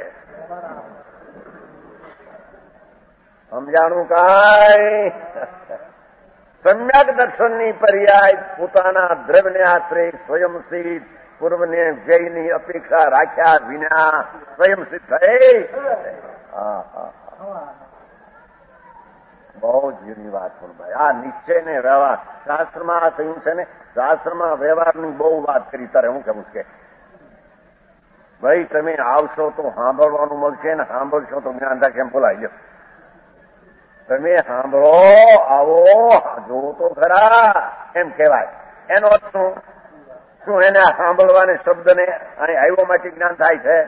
સમજાણું કાંઈ? સમ્યક દર્શનની પર્યાય પોતાના દ્રવ્યને આશરે સ્વયંસિદ્ધ, પૂર્વને વ્યયની અપેક્ષા રાખ્યા વિના સ્વયંસિદ્ધ થઈ. હા હા બહુ જૂની વાત પણ ભાઈ. આ નિશ્ચય ને વ્યવહાર શાસ્ત્રમાં આ કહ્યું છે ને, શાસ્ત્રમાં વ્યવહારની બહુ વાત કરી. તારે હું કેવું છે ભાઈ, તમે આવશો તો સાંભળવાનું મળશે ને સાંભળશો તો જ્ઞાનતા કેમ બોલાવી લો. તમે સાંભળો, આવો, જોવો તો ખરા એમ કહેવાય. એનો અર્થ શું? શું એને સાંભળવાને શબ્દને અહીં આવ્યો માટે જ્ઞાન થાય છે?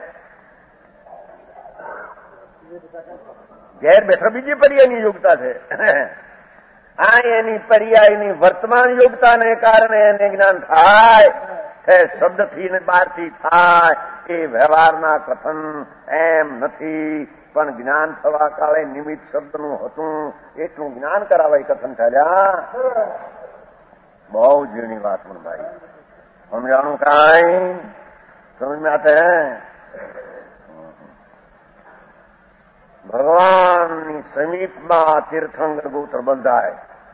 ઘેર બેઠા બીજી પર્યાયની યોગ્યતા છે. આ એની પર્યાયની વર્તમાન યોગ્યતાને કારણે એને જ્ઞાન થાય છે. શબ્દથી ને બહારથી થાય એ વ્યવહારના કથન એમ નથી, પણ જ્ઞાન થવા કાળે નિમિત્ત શબ્દનું હતું એટલું જ્ઞાન કરાવાય કથન થયા. બહુ ઝીણી વાત પણ ભાઈ. સમજાણું કાંઈ? સમજ में आते हैं? ભગવાનની સમીપમાં તીર્થંકર ગોત્ર બંધાય.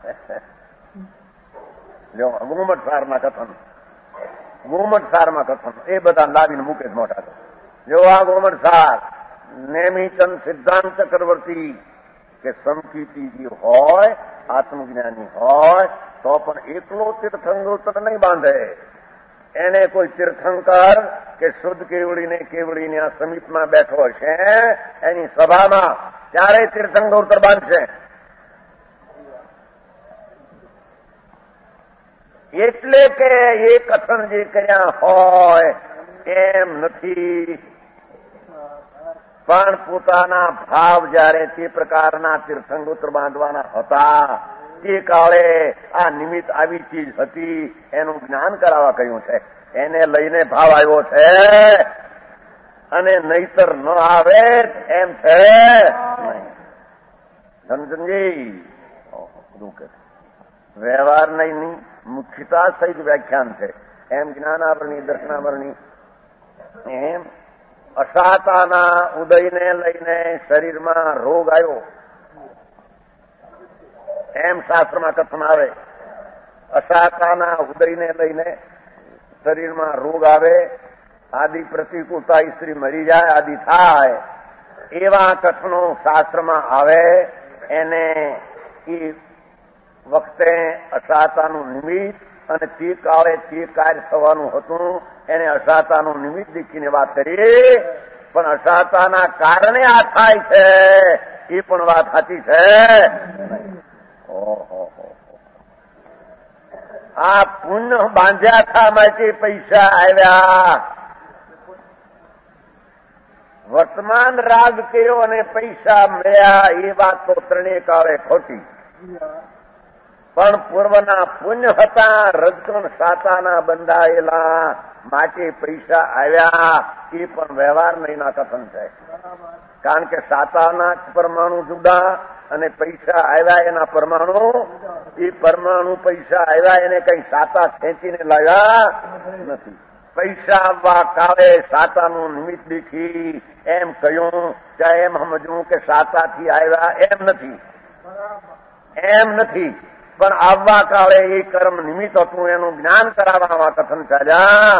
જો ગુમટ સારના કથન, ગુમટ સારમાં કથન એ બધા લાવીને મૂકે મોટા. જો આ ગુમટ સાર નેમિચંદ સિદ્ધાંત ચક્રવર્તી કે સમકીર્તિ હોય, આત્મજ્ઞાની હોય તો પણ એકલો તીર્થંકર નહીં બાંધે. એને કોઈ તીર્થંકર કે શુદ્ધ કેવડીને કેવડીને આ સમીપમાં બેઠો હશે એની સભામાં, ત્યારે તીર્થંકર ઉત્તર બાંધશે. એટલે કે એ કથન જે કર્યા હોય એમ નથી, પણ પોતાના ભાવ જયારે તે પ્રકારના તીર્થંકર બાંધવાના હતા તે કાળે આ નિમિત્ત આવી ચીજ હતી એનું જ્ઞાન કરાવવા કહ્યું છે. એને લઈને ભાવ આવ્યો છે અને નહીતર ન આવે એમ છે. સમજી વ્યવહાર નહીં મુખ્યતા સહિત વ્યાખ્યાન છે. એમ જ્ઞાનાવરણી દર્શનાવરણી એમ અસાતાના ઉદયને લઈને શરીરમાં રોગ આવ્યો એમ શાસ્ત્રમાં કથન આવે. અસાતાના ઉદયને લઈને શરીરમાં રોગ આવે, આદિ પ્રતિકૂળતા સ્ત્રી મરી જાય, આદિ થાય, એવા કથનો શાસ્ત્રમાં આવે. એને એ વખતે અસાતાનું નિમિત્ત અને તે કાળે તે કાર્ય થવાનું હતું એને અસાતાનું નિમિત્ત દેખીને વાત કરી. પણ અસાતાના કારણે આ થાય છે એ પણ વાત સાચી છે. ઓહો આ પુણ્ય બાંધ્યા થા માટે પૈસા આવ્યા. વર્તમાન રાગ કર્યો અને પૈસા મળ્યા એ વાત તો ત્રણેય કાળે ખોટી. પણ પૂર્વના પુણ્ય હતા, રજકણ સાતાના બંધાયેલા માટે પૈસા આવ્યા એ પણ વ્યવહાર નહીંના કથન છે. કારણ કે સાતાના પરમાણુ જુદા અને પૈસા આવ્યા એના પરમાણુ, એ પરમાણુ પૈસા આવ્યા એને કઈ સાતા ખેંચીને લાવ્યા નથી. પૈસા આવવા કાળે સાતાનું નિમિત્ત દીઠી એમ કહ્યું કે એમ સમજવું કે સાતાથી આવ્યા એમ નથી, એમ નથી. પણ આવવા કાળે એ કર્મ નિમિત્ત હતું એનું જ્ઞાન કરાવવા કથન ચાલ્યા.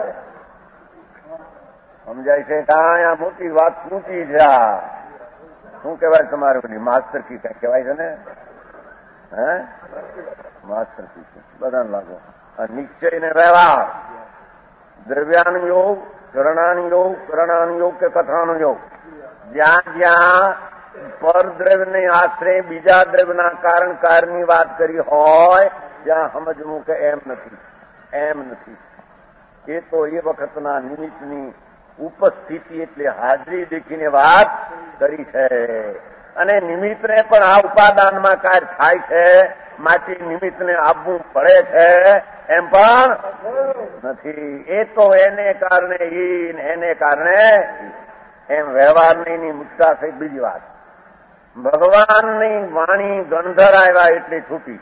સમજાય છે કે આ મોટી વાત ઊંચી છે. આ શું કહેવાય તમારે બધી માસ્ટર કી કઈ કહેવાય છે ને? હે માસ્ટર કી બધાને લાગો. નિશ્ચય ને વ્યવહાર, દ્રવ્યાન યોગ, કરણાન યોગ, કરણાન યોગ કે કથાનો યોગ, જ્યાં જ્યાં પરદ્રવ્યને આશરે બીજા દ્રવ્યના કારણ કારની વાત કરી હોય ત્યાં સમજવું કે એમ નથી, એમ નથી. એ તો એ વખતના નિમિત્તની ઉપસ્થિતિ એટલે હાજરી દેખીને વાત કરી છે. અને નિમિત્તને પણ આ ઉપાદાનમાં કાર્ય થાય છે માટે નિમિત્તને આપવું પડે છે એમ પણ નથી. એ તો એને કારણે ઈ, એને કારણે એમ વ્યવહારની મુક્તા થઈ. બીજી વાત, ભગવાનની વાણી ગણધર આવ્યા એટલે છૂટી.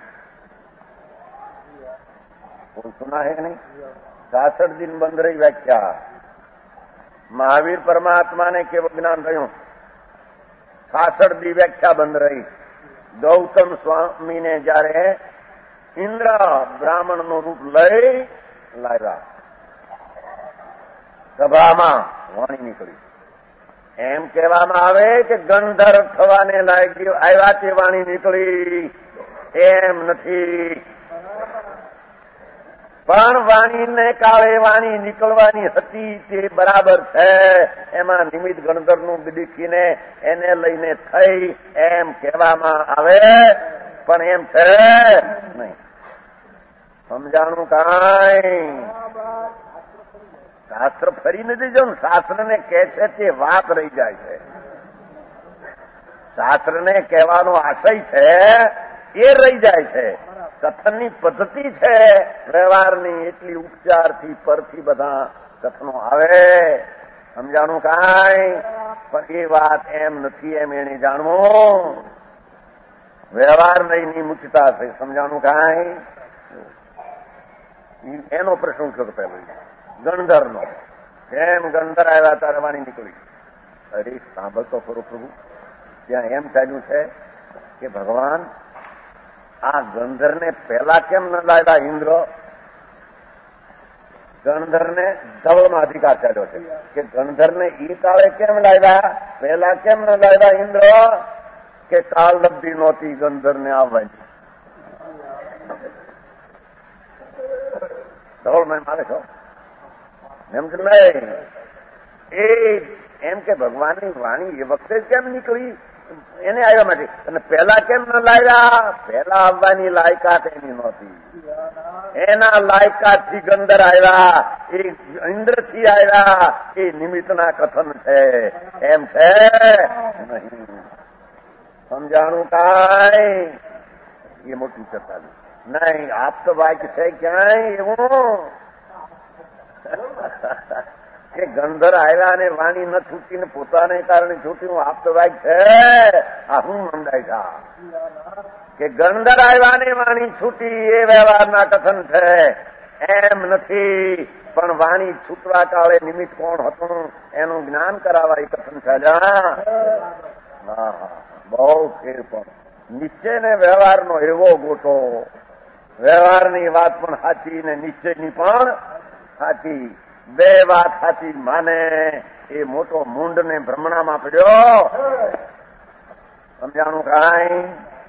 સુના હે નહીં? સાસઠ દિન બંધ રહી વ્યાખ્યા. મહાવીર પરમાત્માને કેવું જ્ઞાન થયું? સાસઠ દી વ્યાખ્યા બંધ રહી. ગૌતમ સ્વામીને જયારે ઇન્દ્ર બ્રાહ્મણ નું રૂપ લઈ લાવ્યા, સભામાં વાણી નીકળી. એમ કહેવામાં આવે કે ગંધર થવાને લાગ્યું આવ્યા તે વાણી નીકળી, એમ નથી. પણ વાણીને કાળે વાણી નીકળવાની હતી તે બરાબર છે. એમાં નિમિત્ત ગણધરનું દીખીને એને લઈને થઈ એમ કહેવામાં આવે, પણ એમ છે નહીં. સમજાણું કાંઈ? શાસ્ત્ર ફરી નથી જો ને, શાસ્ત્રને કહે છે તે વાત રહી જાય છે. શાસ્ત્રને કહેવાનો આશય છે એ રહી જાય છે. કથનની પદ્ધતિ છે વ્યવહારની, એટલી ઉપચારથી પરથી બધા કથનો આવે. સમજાણું કાંઈ? પણ એ વાત એમ નથી એમ એને જાણવું. વ્યવહાર નહીં મુક્તા છે. સમજાણું કાંઈ? એનો પ્રશ્ન ઉઠ્યો પહેલો ગણધર નો. જેમ ગણધર આવ્યા તારે વાણી નીકળી. અરે સાંભળતો ખરો પ્રભુ, ત્યાં એમ ચાલ્યું છે કે ભગવાન આ ગણધરને પહેલા કેમ ન લાવ્યા ઇન્દ્ર? ગણધરને ધવળમાં અધિકાર ચાલ્યો છે કે ગણધરને ઈ કાળે કેમ લાવ્યા, પહેલા કેમ ન લાવ્યા ઇન્દ્ર? કે કાળ લબ્ધી નહોતી ગણધરને આવવાની. ધવળમાં મારે છો એમ કે નહીં. એ એમ કે ભગવાનની વાણી એ વખતે કેમ નીકળી એને આવ્યા માટે, અને પહેલા કેમ ન લાવ્યા? પહેલા આવવાની લાયકાત એની નહોતી. એના લાયકાતથી ગંધર આવ્યા, એ ઇન્દ્રથી આવ્યા. એ નિમિત્તના કથન છે. એમ છે નહીં. સમજાણું કાંઈ? એ મોટી ચર્ચા નહીં. આપ તો વાક્ય છે ક્યાંય એવું કે ગંધર આવ્યા અને વાણી ન છૂટીને પોતાને કારણે છૂટ્યું? આપ તો વાક્ય છે. આ હું મંડાય છે કે ગંધર આવ્યા ને વાણી છૂટી એ વ્યવહારના કથન છે એમ નથી. પણ વાણી છૂટવા કાળે નિમિત્ત કોણ હતું એનું જ્ઞાન કરાવવા એ કથન છે. બહુ ફેર. પણ નિશ્ચય ને વ્યવહારનો એવો ગોટો. વ્યવહારની વાત પણ સાચી ને નિશ્ચયની પણ સાચી. બે વાત સાચી માને એ મોટો મૂંડ ને ભ્રમણામાં પડ્યો. સમજાણું કાંઈ?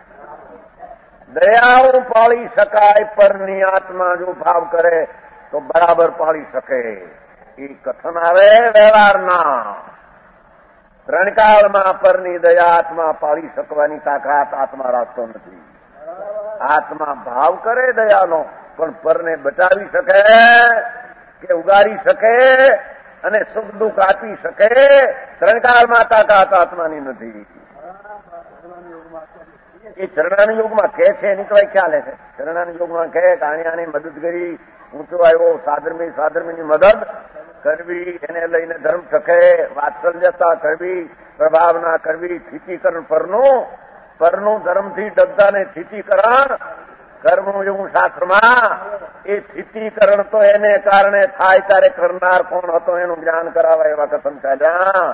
દયાળુ પાળી શકાય, પરની આત્મા જો ભાવ કરે તો બરાબર પાળી શકે. એ કથન આવે વ્યવહારના. ત્રણકાળમાં પરની દયા આત્મા પાળી શકવાની તાકાત આત્મા રાખતો નથી. આત્મા ભાવ કરે દયાનો પણ પરને બચાવી શકે કે ઉગારી શકે અને સુખ દુઃખ આપી શકે ત્રણકાળમાં તાકાત આત્માની નથી. એ ચરણાની યોગમાં કે છે એની તો ખ્યાલ છે. ચરણાની યોગમાં કહે કે આને આને મદદ કરી, ઊંચો આવ્યો, સાધર્મી સાધર્મીની મદદ કરવી, એને લઈને ધર્મ શકે, વાત્સલ્યતા કરવી, પ્રભાવના કરવી, સ્થિતિકરણ પરનું પરનું ધર્મથી ડગદાને સ્થિતિકરણ કરવું એવું શાસ્ત્રમાં. એ સ્થિતિકરણ તો એને કારણે થાય ત્યારે કરનાર કોણ હતો એનું જ્ઞાન કરાવે એવા કથન ચાલ્યા.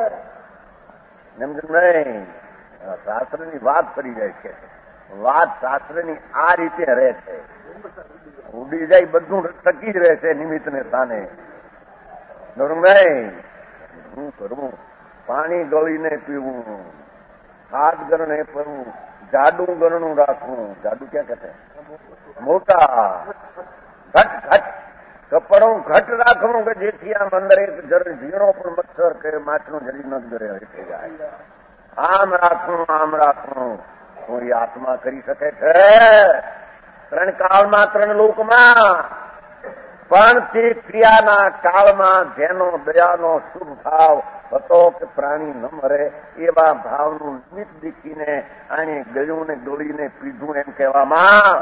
સમજ નહીં, શાસ્ત્રની વાત ફરી જાય છે. વાત શાસ્ત્રની આ રીતે રહે છે, ઉડી જાય બધું ટકી જ રહે છે નિમિત્તને સ્થાને. નહીં શું કરવું? પાણી ગળીને પીવું, હાથ ગરણે પડવું, જાડું ગરણું રાખવું. જાડું ક્યાં કહે? મોટા ઘટ ઘટ કપડું ઘટ રાખવું કે જેથી આમ અંદર એક ઝીણો પણ મચ્છર કે માછનું જરી ન જરે થઈ જાય. આમ રાખવું, આમ રાખવું. શું એ આત્મા કરી શકે છે? ત્રણ કાળમાં ત્રણ લોકમાં પણ તે ક્રિયાના કાળમાં જેનો દયાનો શુભ ભાવ હતો કે પ્રાણી ન મરે એવા ભાવનું નિમિત્ત દીખીને આને ગયું ને ગોળીને પીધું એમ કહેવામાં.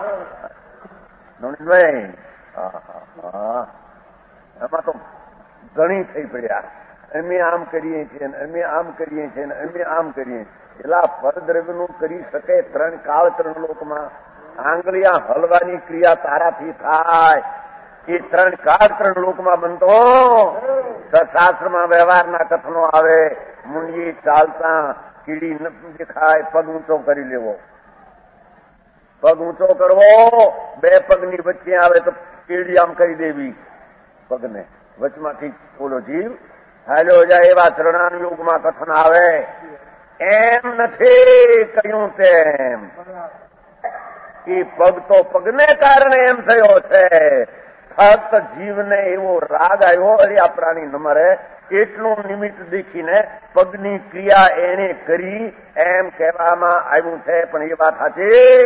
એમાં તો ઘણી થઈ પડ્યા. અમે આમ કરીએ છીએ ને અમે આમ કરીએ છીએ ને અમે આમ કરીએ. એટલા પરદ્રવ્યનું કરી શકે ત્રણ કાળ ત્રણ લોકમાં. આંગળીયા હલવાની ક્રિયા તારાથી થાય એ ત્રણ કાળ ત્રણ લોકમાં બનતો. શાસ્ત્રમાં વ્યવહારના કથનો આવે, મુંડી ચાલતા કીડી ન દેખાય, પગ ઊંચો કરી લેવો. પગ ઊંચો કરવો, બે પગની વચ્ચે આવે તો કીડી આમ કરી દેવી પગને, વચમાંથી ઓલો જીવ હાલ્યો જાય. એવા ચરણાન યોગમાં કથન આવે. એમ નથી કહ્યું તેમ. એ પગ તો પગને કારણે એમ થયો છે. ફક્ત જીવને એવો રાગ આવ્યો, અરે આ પ્રાણી ન મરે એટલું નિમિત્ત દેખીને પગની ક્રિયા એને કરી એમ કહેવામાં આવ્યું છે. પણ એ વાત સાચી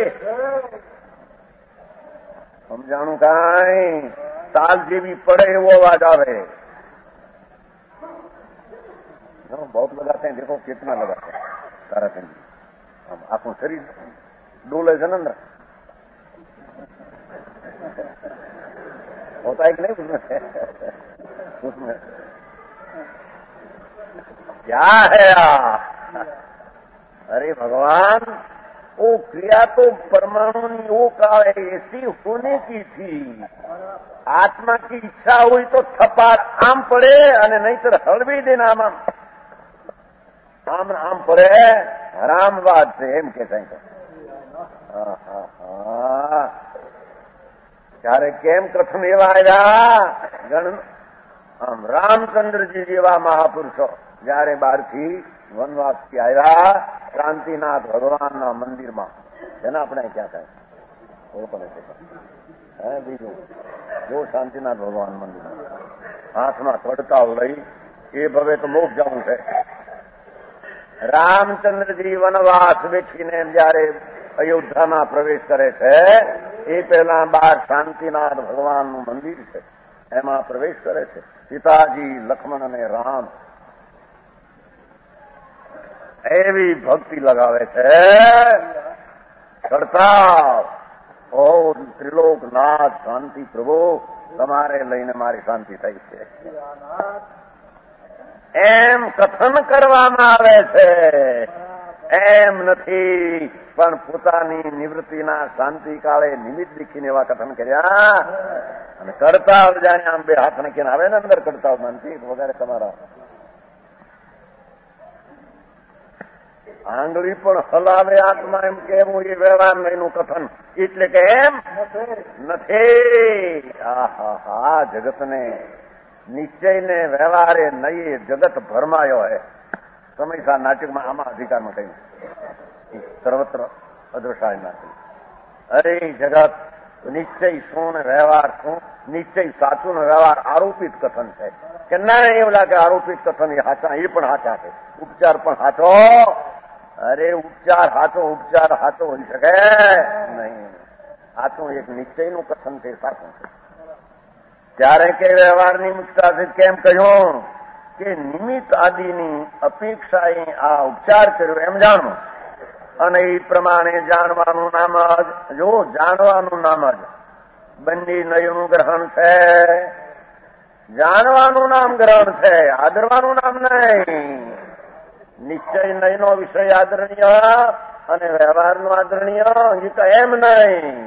સમજાણું? કાંઈ તાલ જેવી પડે એવો અવાજ આવે. बहुत लगाते हैं, देखो कितना लगाते हैं ताराचंद जी. हम आपको शरीर डोले से ना होता है कि नहीं उसमें उसमें क्या है यार? अरे भगवान, वो क्रिया तो परमाणु वो काल ऐसी होने की थी. आत्मा की इच्छा हुई तो थपार आम पड़े અને નહીતર હળવી દે આમ આમ આમ પડે. હરામ વાત છે એમ કે ત્યારે કેમ કથન એવા આવ્યા? ગણ આમ રામચંદ્રજી જેવા મહાપુરુષો જયારે બહારથી વનવાસથી આવ્યા શાંતિનાથ ભગવાનના મંદિરમાં, જેના આપણે ક્યાં થાય ઓળખો હે બીજું જો શાંતિનાથ ભગવાન મંદિરમાં હાથમાં તડકાઓ લઈ એ ભવે તો મોક્ષ જવું છે. રામચંદ્રજી વનવાસ બેઠીને જયારે અયોધ્યામાં પ્રવેશ કરે છે એ પહેલા બહાર શાંતિનાથ ભગવાનનું મંદિર છે, એમાં પ્રવેશ કરે છે. સીતાજી, લક્ષ્મણ અને રામ એવી ભક્તિ લગાવે છે કરતા. ઓ ત્રિલોકનાથ શાંતિ પ્રભુ, તમારે લઈને મારી શાંતિ થઈ છે એમ કથન કરવામાં આવે છે. એમ નથી પણ પોતાની નિવૃત્તિના શાંતિ કાળે નિમિત્ત દીખીને એવા કથન કર્યા. અને કરતા જાણે આમ બે હાથ નાખીને આવે ને અંદર કરતા માનતી વગેરે તમારા આંગળી પણ હલાવે આત્મા એમ કેવું એ વ્યવહાર એનું કથન. એટલે કે એમ નથી. આ જગતને નિશ્ચયને વ્યવહારે નહીં જગત ભરમાયો હે. સમયસા નાટકમાં આમાં અધિકારમાં કહ્યું સર્વત્ર અદ્રશાય નાખ્યું. અરે જગત નિશ્ચય શું ને વ્યવહાર શું? નિશ્ચય સાચું ને વ્યવહાર આરોપિત કથન છે કે ના એવું લાગે આરોપિત કથન એ હાચા, એ પણ હાચા છે. ઉપચાર પણ હાચો. અરે ઉપચાર હાચો ઉપચાર હાચો હોઈ શકે નહીં. સાચું એક નિશ્ચયનું કથન છે, સાચું છે. ત્યારે કે વ્યવહારની મુક્તાથી કેમ કહ્યું કે નિમિત્ત આદિની અપેક્ષાએ આ ઉપચાર કર્યો એમ જાણવું, અને એ પ્રમાણે જાણવાનું નામ જ જો જાણવાનું નામ જ બંને નયનું ગ્રહણ છે. જાણવાનું નામ ગ્રહણ છે, આદરવાનું નામ નહીં. નિશ્ચય નયનો વિષય આદરણીય અને વ્યવહારનું આદરણીય અંગીત એમ નહીં.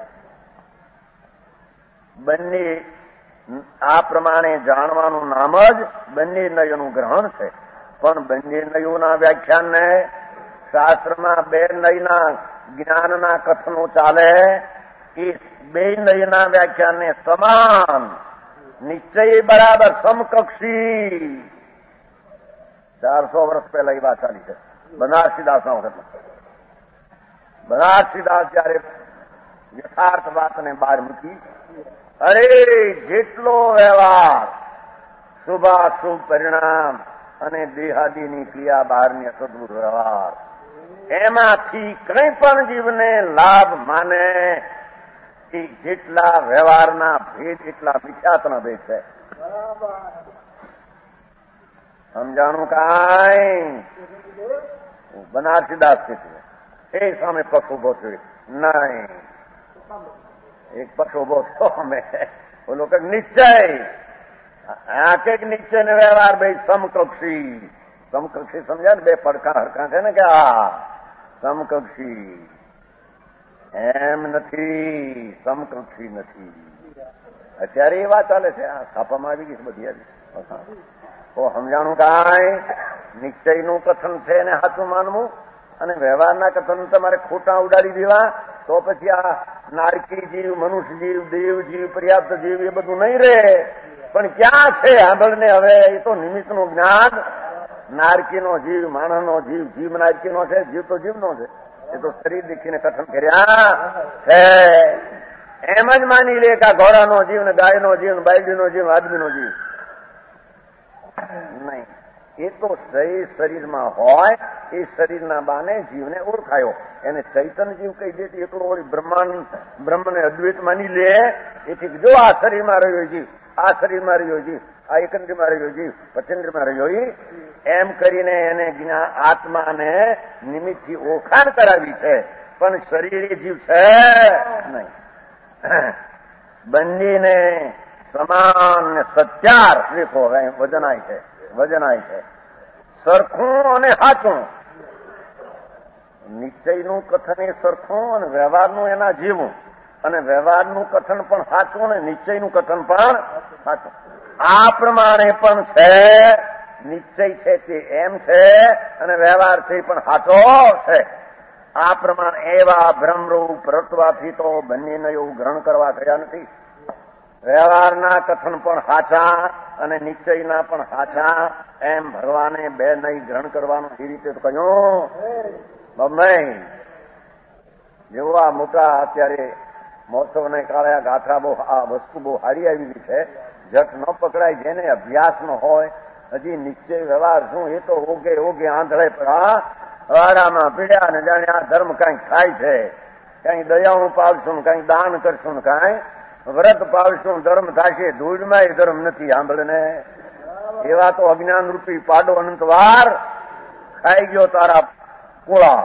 બંને આ પ્રમાણે જાણવાનું નામ જ બંને નયનું ગ્રહણ છે. પણ બંને નયોના વ્યાખ્યાનને શાસ્ત્રમાં બે નયના જ્ઞાનના કથનો ચાલે. એ બે નયના વ્યાખ્યાનને સમાન નિશ્ચય બરાબર સમકક્ષી. ચારસો વર્ષ પહેલા એ વાત ચાલી છે બનારસીદાસના વખતમાં. બનારસીદાસ જયારે યથાર્થ વાતને બહાર મૂકી, અરે જેટલો વ્યવહાર શુભાશુભ પરિણામ અને દેહાદીની ક્રિયા બહારની અસદુર વ્યવહાર, એમાંથી કંઈ પણ જીવને લાભ માને એ જેટલા વ્યવહારના ભેદ એટલા મિથ્યાત્વના ભેદ છે. સમજાણું કાંઈ? બનારસીદાસ કે એ સામે પક્ષ ઉભો થયો નહીં. એક પક્ષ ઉભો થયો અમે બોલો કે નિશ્ચય આ કઈક નિશ્ચય ને વ્યવહાર બે સમકક્ષી. સમકક્ષી સમજ્યા ને? બે પડકા હરકા છે ને કે આ સમકક્ષી. એમ નથી, સમકક્ષી નથી. અત્યારે એ વાત ચાલે છે. આ છાપામાં આવી ગઈ છે બધી. તો સમજાણું કાંઈ? નિશ્ચયનું કથન છે ને સાચું માનવું, અને વ્યવહારના કથન તમારે ખોટા ઉડાડી દેવા તો પછી આ નારકી જીવ, મનુષ્ય જીવ, દેવ જીવ, પર્યાપ્ત જીવ એ બધું નહીં રહે. પણ ક્યાં છે આંબળને? હવે એ તો નિમિત્તનું જ્ઞાન. નારકીનો જીવ, માણસનો જીવ, જીવ નારકીનો છે, જીવ તો જીવનો છે. એ તો શરીર દેખીને કથન કર્યા છે. એમ જ માની લે કે ઘોડાનો જીવ ને ગાયનો જીવ ને બાયડીનો જીવ, આદમીનો જીવ નહીં. એ તો શરીર શરીરમાં હોય, એ શરીરના બાને જીવને ઓળખાયો. એને ચૈતન્ય જીવ કહી દે એટલો ઓળી બ્રહ્માંડ બ્રહ્મને અદ્વૈત માની લે. એથી જો આ શરીરમાં રહ્યો જીવ, આ શરીરમાં રહ્યો જીવ, આ એકંદ્રમાં રહ્યો જીવ, પચેન્દ્રમાં રહ્યો, એમ કરીને એને જ્ઞાન આત્માને નિમિત્તથી ઓળખાણ કરાવી છે. પણ શરીર એ જીવ છે નહીં. બંનેને સમાન ને સત્યાર દેખો વજનાય છે, વજનાય છે સરખું અને સાચું. નિશ્ચયનું કથન એ સરખું અને વ્યવહારનું એના જેવું, અને વ્યવહારનું કથન પણ સાચું અને નિશ્ચયનું કથન પણ સાચું. આ પ્રમાણે પણ છે. નિશ્ચય છે તે એમ છે અને વ્યવહાર છે પણ સાચો છે. આ પ્રમાણે એવા ભ્રમરૂપ રટવાથી તો બંનેને એવું ગ્રહણ કરવા ગયા નથી. વ્યવહારના કથન પણ સાચા અને નિશ્ચયના પણ સાચા, એમ ભગવાને બે નહીં ગ્રહણ કરવાનું એ રીતે તો કહ્યું નહીં. જેવો આ મોટા અત્યારે મહોત્સવને કાળે આ ગાથા બહુ આ વસ્તુ બહુ સારી આવી છે, જટ ન પકડાય. જેને અભ્યાસનો હોય હજી નિશ્ચય વ્યવહાર શું એ તો ઓગે ઓગે આંધળે પર આ વાડામાં પીડ્યા ને જાણે આ ધર્મ કઈક થાય છે. કઈ દયાઓ પાવશું, કઈ દાન કરશું, કઈ વ્રત પાવશું, ધર્મ થશે. ધૂળમાં એ ધર્મ નથી. આંબળને એવા તો અજ્ઞાન રૂપી પાડો અનંતવાર ખાઈ ગયો તારા કોળા.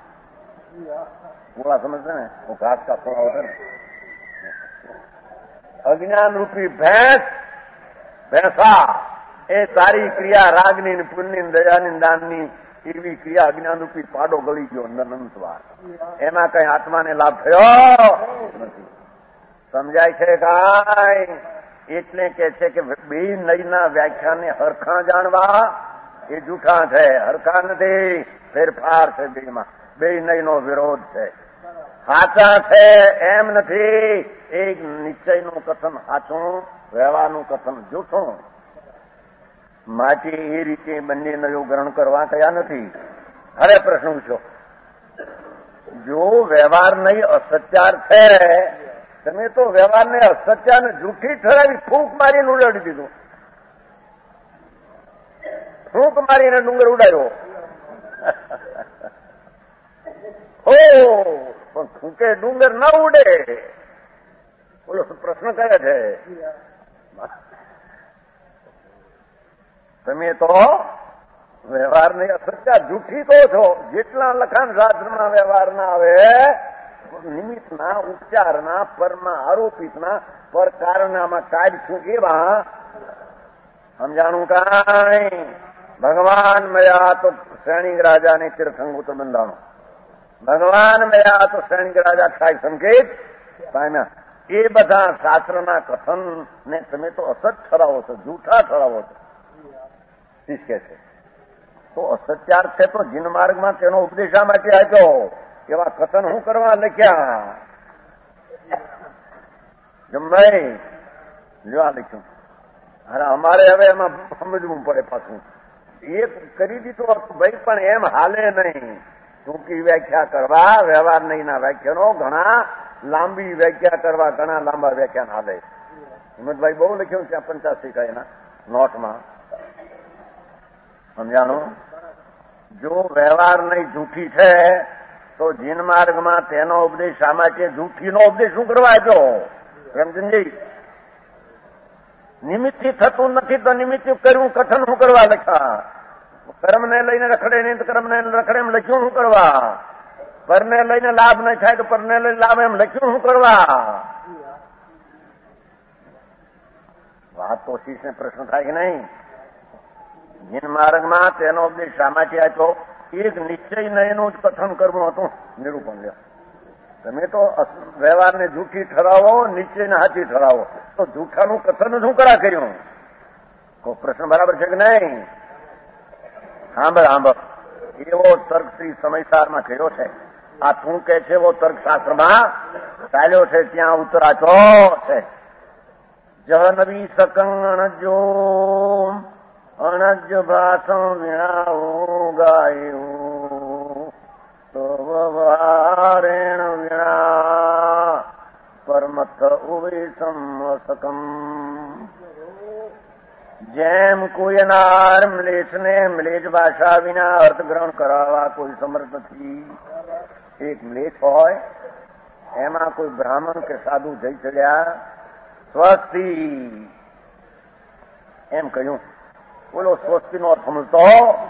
કોળા સમજશે ને? ઘાસ કા કોળા હોતા ને. અજ્ઞાન રૂપી ભેંસ ભેંસા એ તારી ક્રિયા રાગની ને પુણ્યની દયાની દાનની એવી ક્રિયા અજ્ઞાન રૂપી પાડો ગળી ગયો અનંતવાર. એમાં કઈ આત્માને લાભ થયો નથી. સમજાય છે કાંઈ? એટલે કે છે કે બે નયના વ્યાખ્યાને હરખા જાણવા એ જૂઠા છે. હરખા નથી, ફેરફાર છે બેમાં. બે નયનો વિરોધ છે. સાચા છે એમ નથી. એક નિશ્ચયનું કથન સાચું, વ્યવહારનું કથન જૂઠું. માટે એ રીતે બંને નયો ગ્રહણ કરવા કયા નથી. હવે પ્રશ્ન પૂછો, જો વ્યવહાર નહીં અસત્યાર છે, તમે તો વ્યવહારને અસત્યાને જૂઠી ઠરાવી ફૂંક મારીને ઉડાડી દીધું. ફૂંક મારીને ડુંગર ઉડાડ્યો. હો પણ ફૂંકે ડુંગર ના ઉડે. બોલો પ્રશ્ન કરે છે. તમે તો વ્યવહારની અસત્યા જૂઠી કહો છો. જેટલા લખાણ શાસ્ત્રમાં વ્યવહાર ના આવે નિમિત્તના, ઉપચારના, પરમાં આરોપિતના, પર કારનામાં કાઢશું એવા સમજાણું કાંઈ. ભગવાન મળ્યા તો શ્રેણીક રાજાને તીર્થંગુત બંધાણો. ભગવાન મળ્યા તો શ્રેણીક રાજા થાય સંકેત પામ્યા. એ બધા શાસ્ત્રના કથન ને તમે તો અસત ઠરાવો છો, જૂઠા ઠરાવો છો. શીખે છે તો અસત્યાર્થ છે તો જીન માર્ગમાં તેનો ઉપદેશ શા માટે આપ્યો? એવા કથન હું કરવા લખ્યા? જમભાઈ જોવા લખ્યું. અરે અમારે હવે એમાં સમજવું પડે પાછું. એ કરી દીધું ભાઈ, પણ એમ હાલે નહીં. ટૂંકી વ્યાખ્યા કરવા, વ્યવહાર નહીંના વ્યાખ્યાનો ઘણા લાંબી વ્યાખ્યા કરવા, ઘણા લાંબા વ્યાખ્યાન હાલે. હિંમતભાઈ બહુ લખ્યું ત્યાં પંચાસી કઈ એના નોટમાં. સમજાણું? જો વ્યવહાર નહીં જૂઠી છે તો જીન માર્ગમાં તેનો ઉપદેશ શા માટે? જૂઠીનો ઉપદેશ શું કરવા આપ્યો? પ્રેમચંદજી, નિમિત્તથી થતું નથી તો નિમિત્ત કર્યું કથન શું કરવા લખ્યા? કર્મને લઈને રખડે નહીં તો કર્મને રખડે એમ લખ્યું શું કરવા? પરને લઈને લાભ નહીં થાય તો પરને લઈને લાભ એમ લખ્યું શું કરવા? વાત તો શીશને પ્રશ્ન થાય કે નહીં? જીન માર્ગમાં તેનો ઉપદેશ શા માટે આપ્યો? એક નિશ્ચય નયનું જ કથન કરવું હતું. નિરૂપણ લ્યો. તમે તો વ્યવહારને જૂઠી ઠરાવો, નિશ્ચયને હાથી ઠરાવો, તો જૂઠાનું કથન શું કરા કર્યું? કોઈ પ્રશ્ન બરાબર છે કે નહીં? સાંભળ સાંભળ. એવો તર્ક શ્રી સમયસારમાં કર્યો છે. આ તું કે છે એવો તર્ક શાસ્ત્રમાં ચાલ્યો છે, ત્યાં ઉતરાચો છે. જહનવી સકંગણ જો અણજ ભાષણ વિણાવું ગાયું તો વ્યવહારેણ વિણા પરમથ ઉવિસમ સકમ. જેમ કોઈ નાર મ્લેચ્છને મ્લેચ્છ ભાષા વિના અર્થગ્રહણ કરાવવા કોઈ સમર્થ નથી. એક મ્લેચ્છ હોય એમાં કોઈ બ્રાહ્મણ કે સાધુ જઈ ચડ્યા, સ્વસ્તી એમ કહ્યું. બોલો સ્વસ્તી નો અર્થ સમજતો?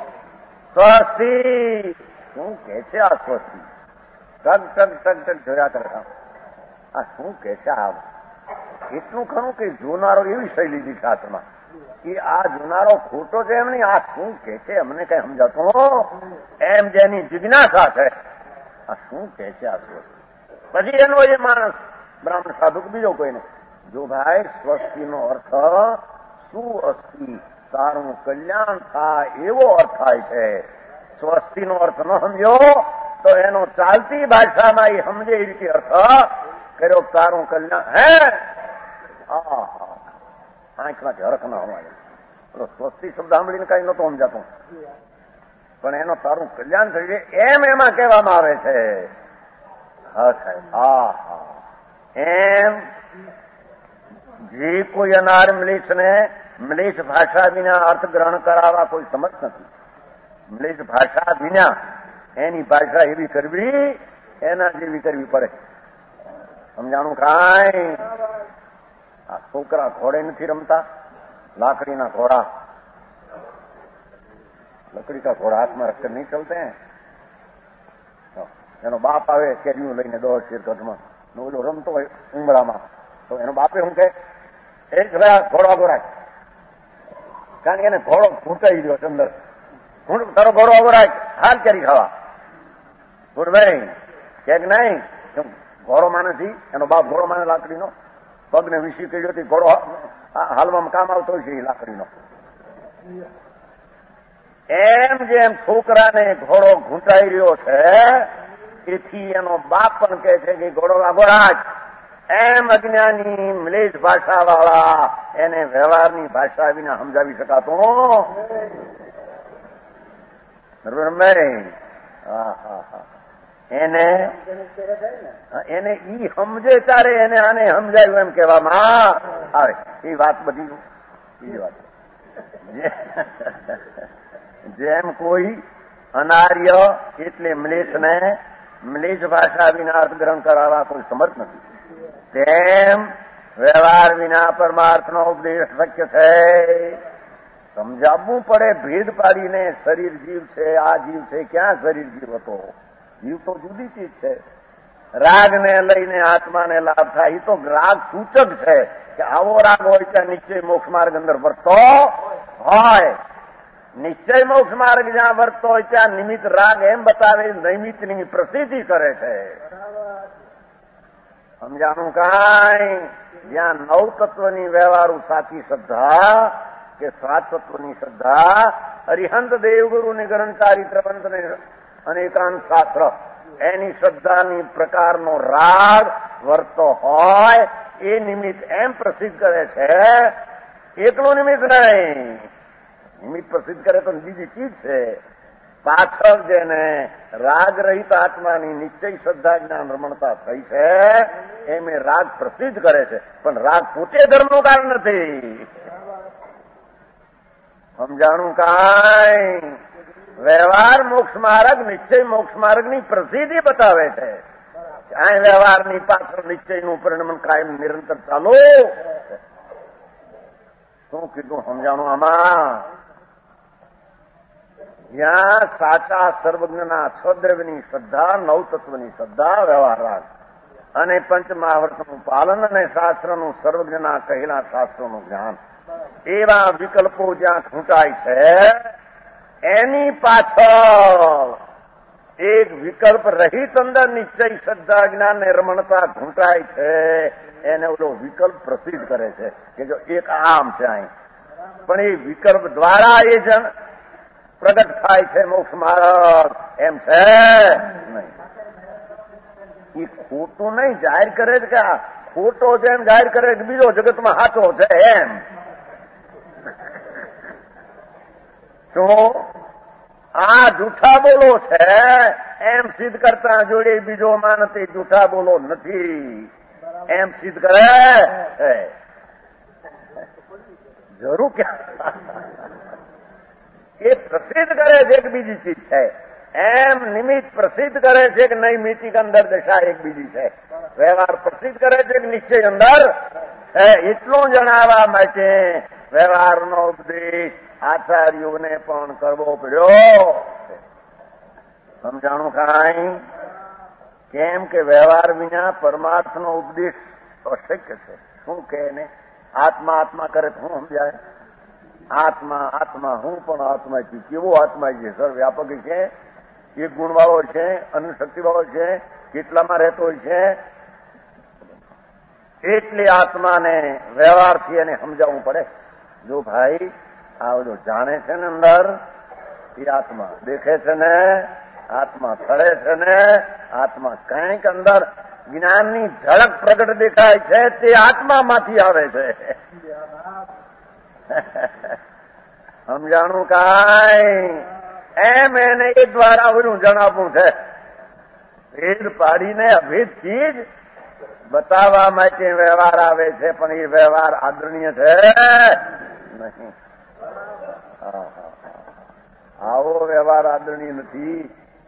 સ્વસ્તી શું કે છે? આ સ્વસ્તી ટગ ટગ ટગ ટગ જોયા કરતા આ શું કે છે? આ એટલું ખરું કે જોનારો એવી શૈલી દીધી શાસ્ત્રમાં કે આ જોનારો ખોટો છે એમ નહીં, આ શું કે છે અમને કઈ સમજાતું એમ જેની જિજ્ઞાસા છે. આ શું કે છે આ સ્વસ્તી? પછી એનો એ માણસ બ્રાહ્મણ સાધુ બીજો કોઈને જો ભાઈ સ્વસ્તીનો અર્થ શું અસ્તિ, તારું કલ્યાણ થાય એવો અર્થ થાય છે. સ્વસ્તીનો અર્થ ન સમજ્યો તો એનો ચાલતી ભાષામાં એ સમજે એ રીતે અર્થ કર્યો, તારું કલ્યાણ. હે આંખમાંથી હરખ ના હોવાય. સ્વસ્તી શબ્દ સાંભળીને કઈ નતો સમજાતું, પણ એનો તારું કલ્યાણ થઈ જાય એમ એમાં કહેવામાં આવે છે. હા સાહેબ, હા હા એમ જે કોઈ અનાર મ્લેચ્છ ને મ્લેચ્છ ભાષા વિના અર્થ ગ્રહણ કરાવવા કોઈ સમર્થ નથી. મ્લેચ્છ ભાષા વિના એની ભાષા એવી કરવી એના જેવી કરવી પડે. સમજાણું કાંઈ? આ છોકરા ઘોડે નથી રમતા, લાકડીના ઘોડા, લકડી કા ઘોડા હાથમાં રખકર નહીં ચલતે. એનો બાપ આવે કેરીઓ લઈને દોઢ શેર ગઢમાં ઓલો રમતો હોય ઉમરામાં, તો એનો બાપે શું કે એક ઘોડો આગો રાખ, કારણ કે એને ઘોડો ઘૂંટાઈ ગયો અંદર. તારો ઘોડો આગો રાખ, હાલ કેરી ખાવા. ગુડ ભાઈ કે નહીં, ઘોડો માને થી એનો બાપ ઘોડો માને લાકડીનો, પગને વીસી કર્યો હતી, ઘોડો હાલમાં કામ આવતો હોય છે એ લાકડીનો. એમ જેમ છોકરાને ઘોડો ઘૂંટાઈ રહ્યો છે તેથી એનો બાપ પણ કહે છે કે ઘોડો આગો રાખ. એમ અજ્ઞાની મ્લેચ્છ ભાષા વાળા એને વ્યવહારની ભાષા વિના સમજાવી શકાતું એને એને ઈ સમજે ત્યારે એને આને સમજાયું એમ કહેવામાં આવે. એ વાત બધી બીજી વાત. જેમ કોઈ અનાર્ય એટલે મ્લેચ્છને મ્લેચ્છ ભાષા વિના અર્થગ્રહણ કરાવવા કોઈ સમર્થ નથી. તેમ વ્યવહાર વિના પરમાર્થનો ઉપદેશ શક્ય છે. સમજાવવું પડે ભેદ પાડીને. શરીર જીવ છે, આ જીવ છે. ક્યાં શરીર જીવ હતો? જીવ તો જુદી ચીજ છે. રાગને લઈને આત્માને લાભ થાય એ તો રાગ સૂચક છે કે આવો રાગ હોય ત્યાં નિશ્ચય મોક્ષ માર્ગ અંદર વર્તો હોય. નિશ્ચય મોક્ષ માર્ગ જ્યાં વર્તો હોય ત્યાં નિમિત્ત રાગ એમ બતાવે નૈમિત્તની પ્રસિદ્ધિ કરે છે. સમજાણું કાંઈ? જ્યાં નવ તત્વની વ્યવહારું સાચી શ્રદ્ધા કે સાત તત્વની શ્રદ્ધા, અરિહંત દેવગુરુની ગ્રંથારી પ્રબંધને અનેકાંત શાસ્ત્ર એની શ્રદ્ધાની પ્રકારનો રાગ વર્તો હોય એ નિમિત્ત એમ પ્રસિદ્ધ કરે છે. એકલું નિમિત્ત નહીં, નિમિત્ત પ્રસિદ્ધ કરે તો બીજી ચીજ છે. પાછળ જેને રાગ રહિત આત્માની નિશ્ચય શ્રદ્ધા જ્ઞાન રમણતા થઈ છે એમ એ રાગ પ્રસિદ્ધ કરે છે. પણ રાગ પોતે ધર્મનું કારણ નથી. સમજાણું કાંઈ? વ્યવહાર મોક્ષ માર્ગ નિશ્ચય મોક્ષ માર્ગની પ્રસિદ્ધિ બતાવે છે. આ વ્યવહારની પાછળ નિશ્ચયનું પરિણમન કાયમ નિરંતર ચાલુ. શું કીધું સમજાણું આમાં? જ્યાં સાચા સર્વજ્ઞના છદ્રવ્યની શ્રદ્ધા, નવતત્વની શ્રદ્ધા, વ્યવહાર રાગ અને પંચમહાવર્તનું પાલન અને શાસ્ત્રનું સર્વજ્ઞના કહેલા શાસ્ત્રોનું જ્ઞાન, એવા વિકલ્પો જ્યાં ખૂંટાય છે એની પાછળ એક વિકલ્પ રહિત અંદર નિશ્ચય શ્રદ્ધા જ્ઞાન ને રમણતા ઘૂંટાય છે. એને ઓલો વિકલ્પ પ્રસિદ્ધ કરે છે કે જો એક આમ છે અહીં, પણ એ વિકલ્પ દ્વારા એ જણ પ્રગટ થાય છે મોક્ષ માર્ગ એમ છે નહીં. એ ખોટું નહીં જાહેર કરે છે કે આ ખોટો છે એમ જાહેર કરે કે બીજો જગતમાં સાચો છે એમ. શું આ જૂઠા બોલો છે એમ સિદ્ધ કરતા જોડે બીજો માનતી જૂઠા બોલો નથી એમ સિદ્ધ કરે. જરૂર ક્યાં એ પ્રસિદ્ધ કરે છે કે બીજી ચીજ છે એમ નિમિત્ત પ્રસિદ્ધ કરે છે કે નૈમિતિક અંદર દશા એક બીજી છે. વ્યવહાર પ્રસિદ્ધ કરે છે કે નિશ્ચય અંદર છે. એટલું જણાવવા માટે વ્યવહારનો ઉપદેશ આચાર્યોને પણ કરવો પડ્યો. સમજાણું કાંઈ? કેમ કે વ્યવહાર વિના પરમાર્થનો ઉપદેશ અશક્ય છે. શું કહે ને? આત્મા આત્મા કરે તો શું સમજાય? આત્મા આત્મા હું પણ આત્મા છું. કેવો આત્મા છે? સર્વવ્યાપક છે, એક ગુણવાળો છે, અનુશક્તિવાળો છે, કેટલામાં રહેતો હોય છે. એટલે આત્માને વ્યવહારથી એને સમજાવવું પડે. જો ભાઈ આ બધું જાણે છે ને અંદર એ આત્મા દેખે છે ને, આત્મા થળે છે ને, આત્મા કંઈક અંદર જ્ઞાનની ઝળક પ્રગટ દેખાય છે તે આત્મામાંથી આવે છે. સમજાણું કાંઈ? એમ એને એ દ્વારા બધું જણાવવું છે. ભેદ પાડીને અભેદ ચીજ બતાવવા માટે વ્યવહાર આવે છે, પણ એ વ્યવહાર આદરણીય છે નહીં. આવો વ્યવહાર આદરણીય નથી.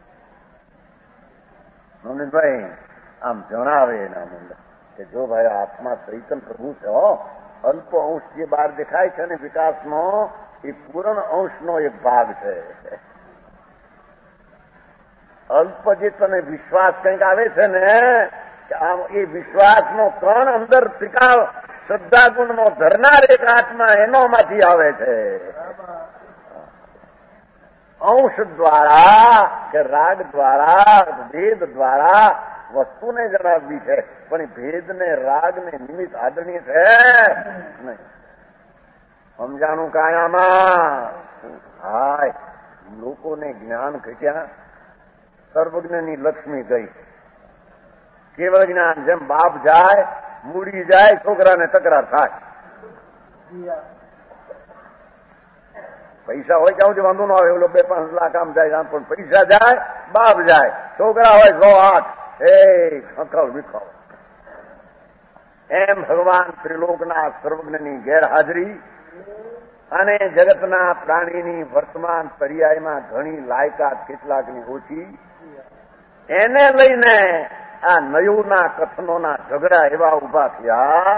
નોંધભાઈ આમ જણાવે એના અંદર કે જો ભાઈ આત્મા ચૈતન પ્રભુ છે, અલ્પ અંશ જે બહાર દેખાય છે ને વિકાસનો, એ પૂર્ણ અંશનો એક ભાગ છે. અલ્પ જે તને વિશ્વાસ કંઈક આવે છે ને, આમ એ વિશ્વાસનો કણ અંદર ત્રિકાળ શ્રદ્ધા ગુણનો ધરનાર એક આત્મા એનોમાંથી આવે છે. અંશ દ્વારા કે રાગ દ્વારા ભેદ દ્વારા વસ્તુને જણાવવી છે, પણ ભેદને રાગને નિમિત્ત આદરણીય છે નહીં. સમજાણું કાયામાં? હાય લોકોને જ્ઞાન ઘટ્યા. સર્વજ્ઞની લક્ષ્મી ગઈ. કેવળ જ્ઞાન જેમ બાપ જાય મૂડી જાય છોકરાને તકરાર થાય. પૈસા હોય ત્યાં સુધી વાંધો ન આવે, ઓલો બે પાંચ લાખ આમ જાય, પણ પૈસા જાય બાપ જાય, છોકરા હોય સો આઠ એ ખખલ વિખલ. એમ ભગવાન ત્રિલોકના સર્વજ્ઞની ગેરહાજરી અને જગતના પ્રાણીની વર્તમાન પર્યાયમાં ઘણી લાયકાત કેટલાકની ઓછી, એને લઈને આ નયુના કથનોના ઝઘડા એવા ઉભા થયા.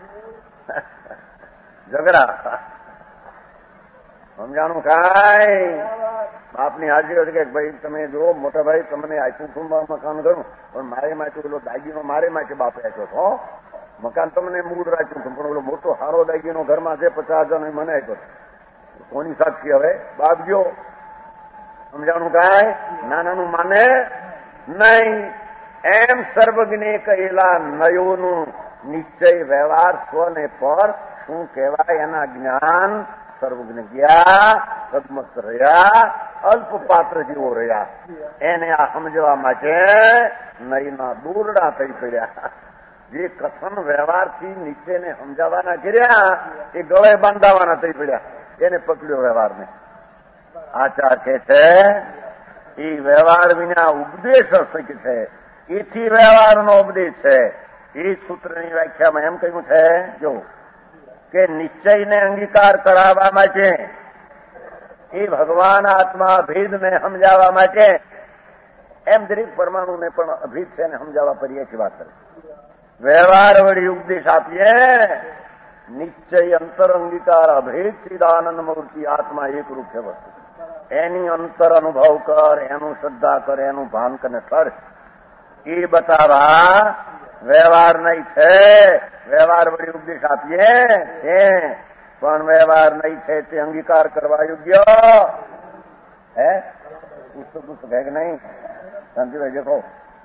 ઝઘડા સમજાણું કાંઈ બાપની હાજરી હતી કે ભાઈ તમે જો મોટા ભાઈ તમને આપ્યું છું મકાન કરું, પણ મારે માટે પેલો દાગીનો મારે માટે બાપે આપ્યો હતો. મકાન તમને મૂળ રાખ્યું હતું, પણ પેલો મોટો સારો દાગીનો ઘરમાં છે પચાસ હજાર મને આપ્યો. કોની સાક્ષી હવે બાપ ગયો? સમજાણું કાંઈ નાનાનું માને નહીં. એમ સર્વજ્ઞે કહેલા નયોનું નિશ્ચય વ્યવહાર સ્વને પર શું કહેવાય એના જ્ઞાન સર્વજ્ઞ ગયા, સદમસ્ત રહ્યા, અલ્પ પાત્ર જેવો રહ્યા. એને આ સમજવા માટે નયના દૂરડા થઈ પડ્યા. જે કથન વ્યવહારથી નીચેને સમજાવવાના કર્યા એ ગળે બાંધાવાના થઈ પડ્યા. એને પકડ્યો વ્યવહારને. આચાર કે છે એ વ્યવહાર વિના ઉપદેશ શક્ય છે, એથી વ્યવહારનો ઉપદેશ છે. એ સૂત્રની વ્યાખ્યામાં એમ કહ્યું છે જો કે નિશ્ચયને અંગીકાર કરાવવા માટે, એ ભગવાન આત્મા અભેદને સમજાવવા માટે, એમ દરેક પરમાણુને પણ અભેદ છે ને સમજાવવા પડીએ છીએ વાત કરી. વ્યવહાર વળી ઉપદેશ આપીએ. નિશ્ચય અંતર અંગીકાર અભેદ ચિદાનંદ મૂર્તિ આત્મા એક રૂપ છે વસ્તુ. એની અંતર અનુભવ કર, એનું શ્રદ્ધા કર, એનું ભાન કરે કર. એ બતાવવા વ્યવહાર નહીં છે. વ્યવહાર વળી ઉપદેશ આપીએ પણ વ્યવહાર નહીં છે તે અંગીકાર કરવા યોગ્ય હે? પુસ્તક પુસ્તક હે કે નહીં? શાંતિભાઈ દેખો,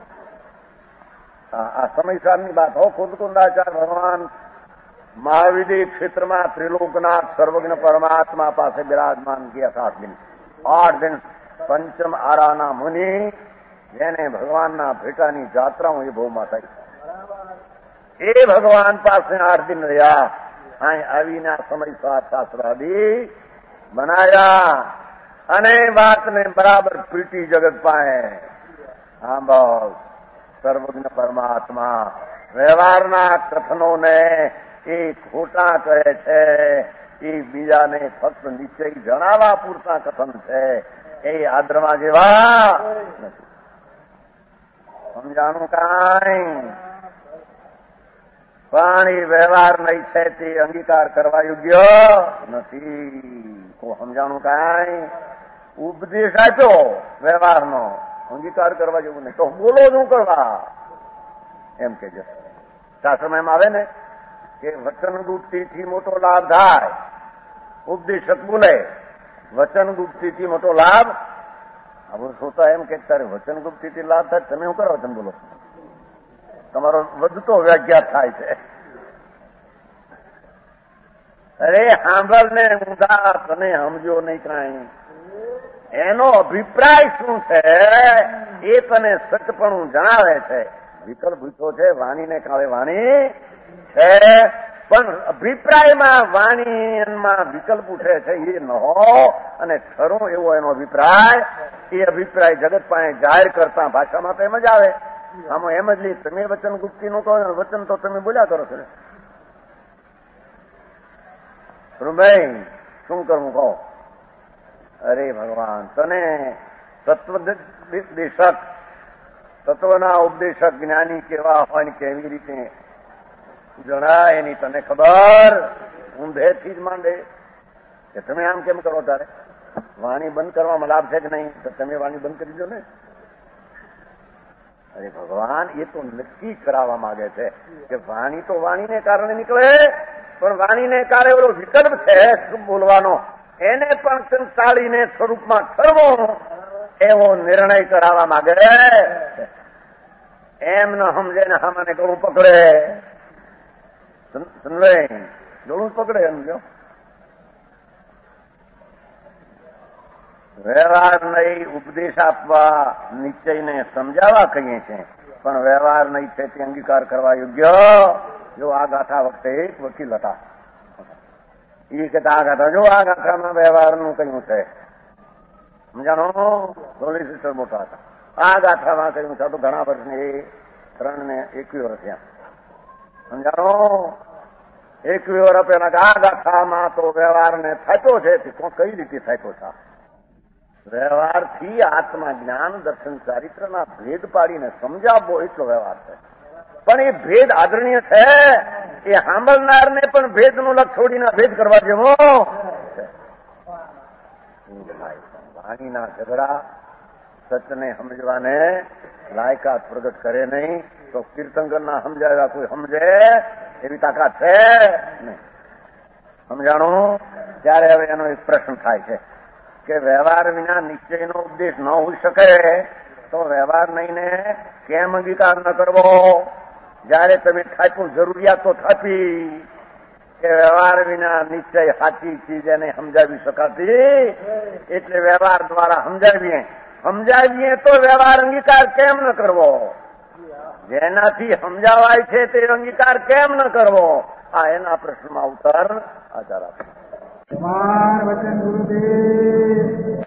આ સમયસારની બાત હો. ખુદ કુંદાચાર ભગવાન મહાવિધિ ક્ષેત્રમાં ત્રિલોકનાથ સર્વજ્ઞ પરમાત્મા પાસે બિરાજમાન ગયા હતા. આઠ દિન આઠ દિન પંચમ આરાના મુનિ, જેને ભગવાનના ભેટાની જાત્રાઓ એ બહુમાં થઈ, એ ભગવાન પાસે આઠ દિન રહ્યા. અહીં આવીને સમય શાસ્ત્રાદી બનાયા અને વાતને બરાબર પીટી જગત પાસે. હા બસ સર્વજ્ઞ પરમાત્મા વ્યવહારના કથનોને એ ખોટા કહે છે. એ બીજાને ફક્ત નિશ્ચય જણાવવા પૂરતા કથન છે. એ આદ્રમા જેવા નથી. સમજાણું કાંઈ? પણ એ વ્યવહાર નહીં છે તે અંગીકાર કરવા યોગ્ય નથી. સમજાણું કાંઈ? ઉપદેશ આપ્યો વ્યવહારનો, અંગીકાર કરવા જેવું નહીં. તો બોલો શું કરવા એમ કે છે. શાસ્ત્રમાં એમ આવે ને કે વચન ગુપ્તિથી મોટો લાભ થાય. ઉપદેશક બોલે વચન ગુપ્તિથી મોટો લાભ. હવે શ્રોતા એમ કે તારે વચન ગુપ્તિથી લાભ થાય, તમે શું કરો વચન બોલો? તમારો વધતો વ્યાખ્યાત થાય છે. અરે સાંભળ ને ઊંધા, તને સમજો નહીં કાંઈ. એનો અભિપ્રાય શું છે એ તને સચપણું જણાવે છે. વિકલ્પ પૂછો છે વાણીને કાળે વાણી છે, પણ અભિપ્રાયમાં વાણીમાં વિકલ્પ ઉઠે છે એ ન હો. અને ખરો એવો એનો અભિપ્રાય, એ અભિપ્રાય જગત પાસે જાહેર કરતા ભાષામાં તો એમ જ આવે. આમાં એમ જ લી તમે વચન ગુપ્તી નું કહો, વચન તો તમે બોલ્યા કરો છો ને. ભાઈ શું કરવું કહો? અરે ભગવાન, તને તત્વદેશક, તત્વના ઉપદેશક જ્ઞાની કેવા હોય ને કેવી રીતે જણાય એની તને ખબર. ઊંધેથી જ માંડે કે તમે આમ કેમ કરો? તારે વાણી બંધ કરવામાં લાભ છે કે નહીં? તો તમે વાણી બંધ કરી દો ને. અરે ભગવાન, એ તો નક્કી કરાવવા માંગે છે કે વાણી તો વાણીને કારણે નીકળે, પણ વાણીને કારણે એવો વિકલ્પ છે શું બોલવાનો, એને પણ સંતાડીને સ્વરૂપમાં કરવો, એવો નિર્ણય કરાવવા માંગે. એમ ન સમજે ને આમાંને ગળું પકડે. ગળું પકડે એમ જો વ્યવહાર નહીં ઉપદેશ આપવા, નિશ્ચયને સમજાવવા કહીએ છીએ, પણ વ્યવહાર નહીં છે તે અંગીકાર કરવા યોગ્ય. જો આ ગાથા વખતે એક વકીલ હતા, એ કહેતા આ ગાથા જો આ ગાથામાં વ્યવહારનું કહ્યું છે. સમજાણો? સોલિસિટર મોટા હતા. આ ગાથામાં કહ્યું છે તો ઘણા વર્ષની ત્રણ ને એકવી વર્ષ થયા. સમજાણો? એકવી વર્ષ પેલા આ ગાથામાં તો વ્યવહારને થતો છે, કઈ રીતે થતો છે? વ્યવહારથી આત્મા જ્ઞાન દર્શન ચારિત્રના ભેદ પાડીને સમજાવવો એટલો વ્યવહાર છે. પણ એ ભેદ આદરણીય છે. એ સાંભળનારને પણ ભેદનું લક્ષ છોડીને ભેદ કરવા જેવો વાણીના ઝઘડા સચને સમજવાને લાયકાત પ્રગટ કરે નહીં તો કીર્તનકરના સમજાવ્યા કોઈ સમજે એવી તાકાત છે નહીં. સમજાણું? ત્યારે હવે એનો એક પ્રશ્ન થાય છે કે વ્યવહાર વિના નિશ્ચયનો ઉપદેશ ન હોઈ શકે તો વ્યવહાર નહીંને કેમ અંગીકાર ન કરવો? જયારે તમે થાપ્યું જરૂરિયાત તો થાપી કે વ્યવહાર વિના નિશ્ચય સાચી ચીજ એને સમજાવી શકાતી, એટલે વ્યવહાર દ્વારા સમજાવીએ સમજાવીએ તો વ્યવહાર અંગીકાર કેમ ન કરવો? જેનાથી સમજાવાય છે તે અંગીકાર કેમ ન કરવો? આ એના પ્રશ્નમાં ઉત્તર આધાર આપે. વચન ગુરુદેવ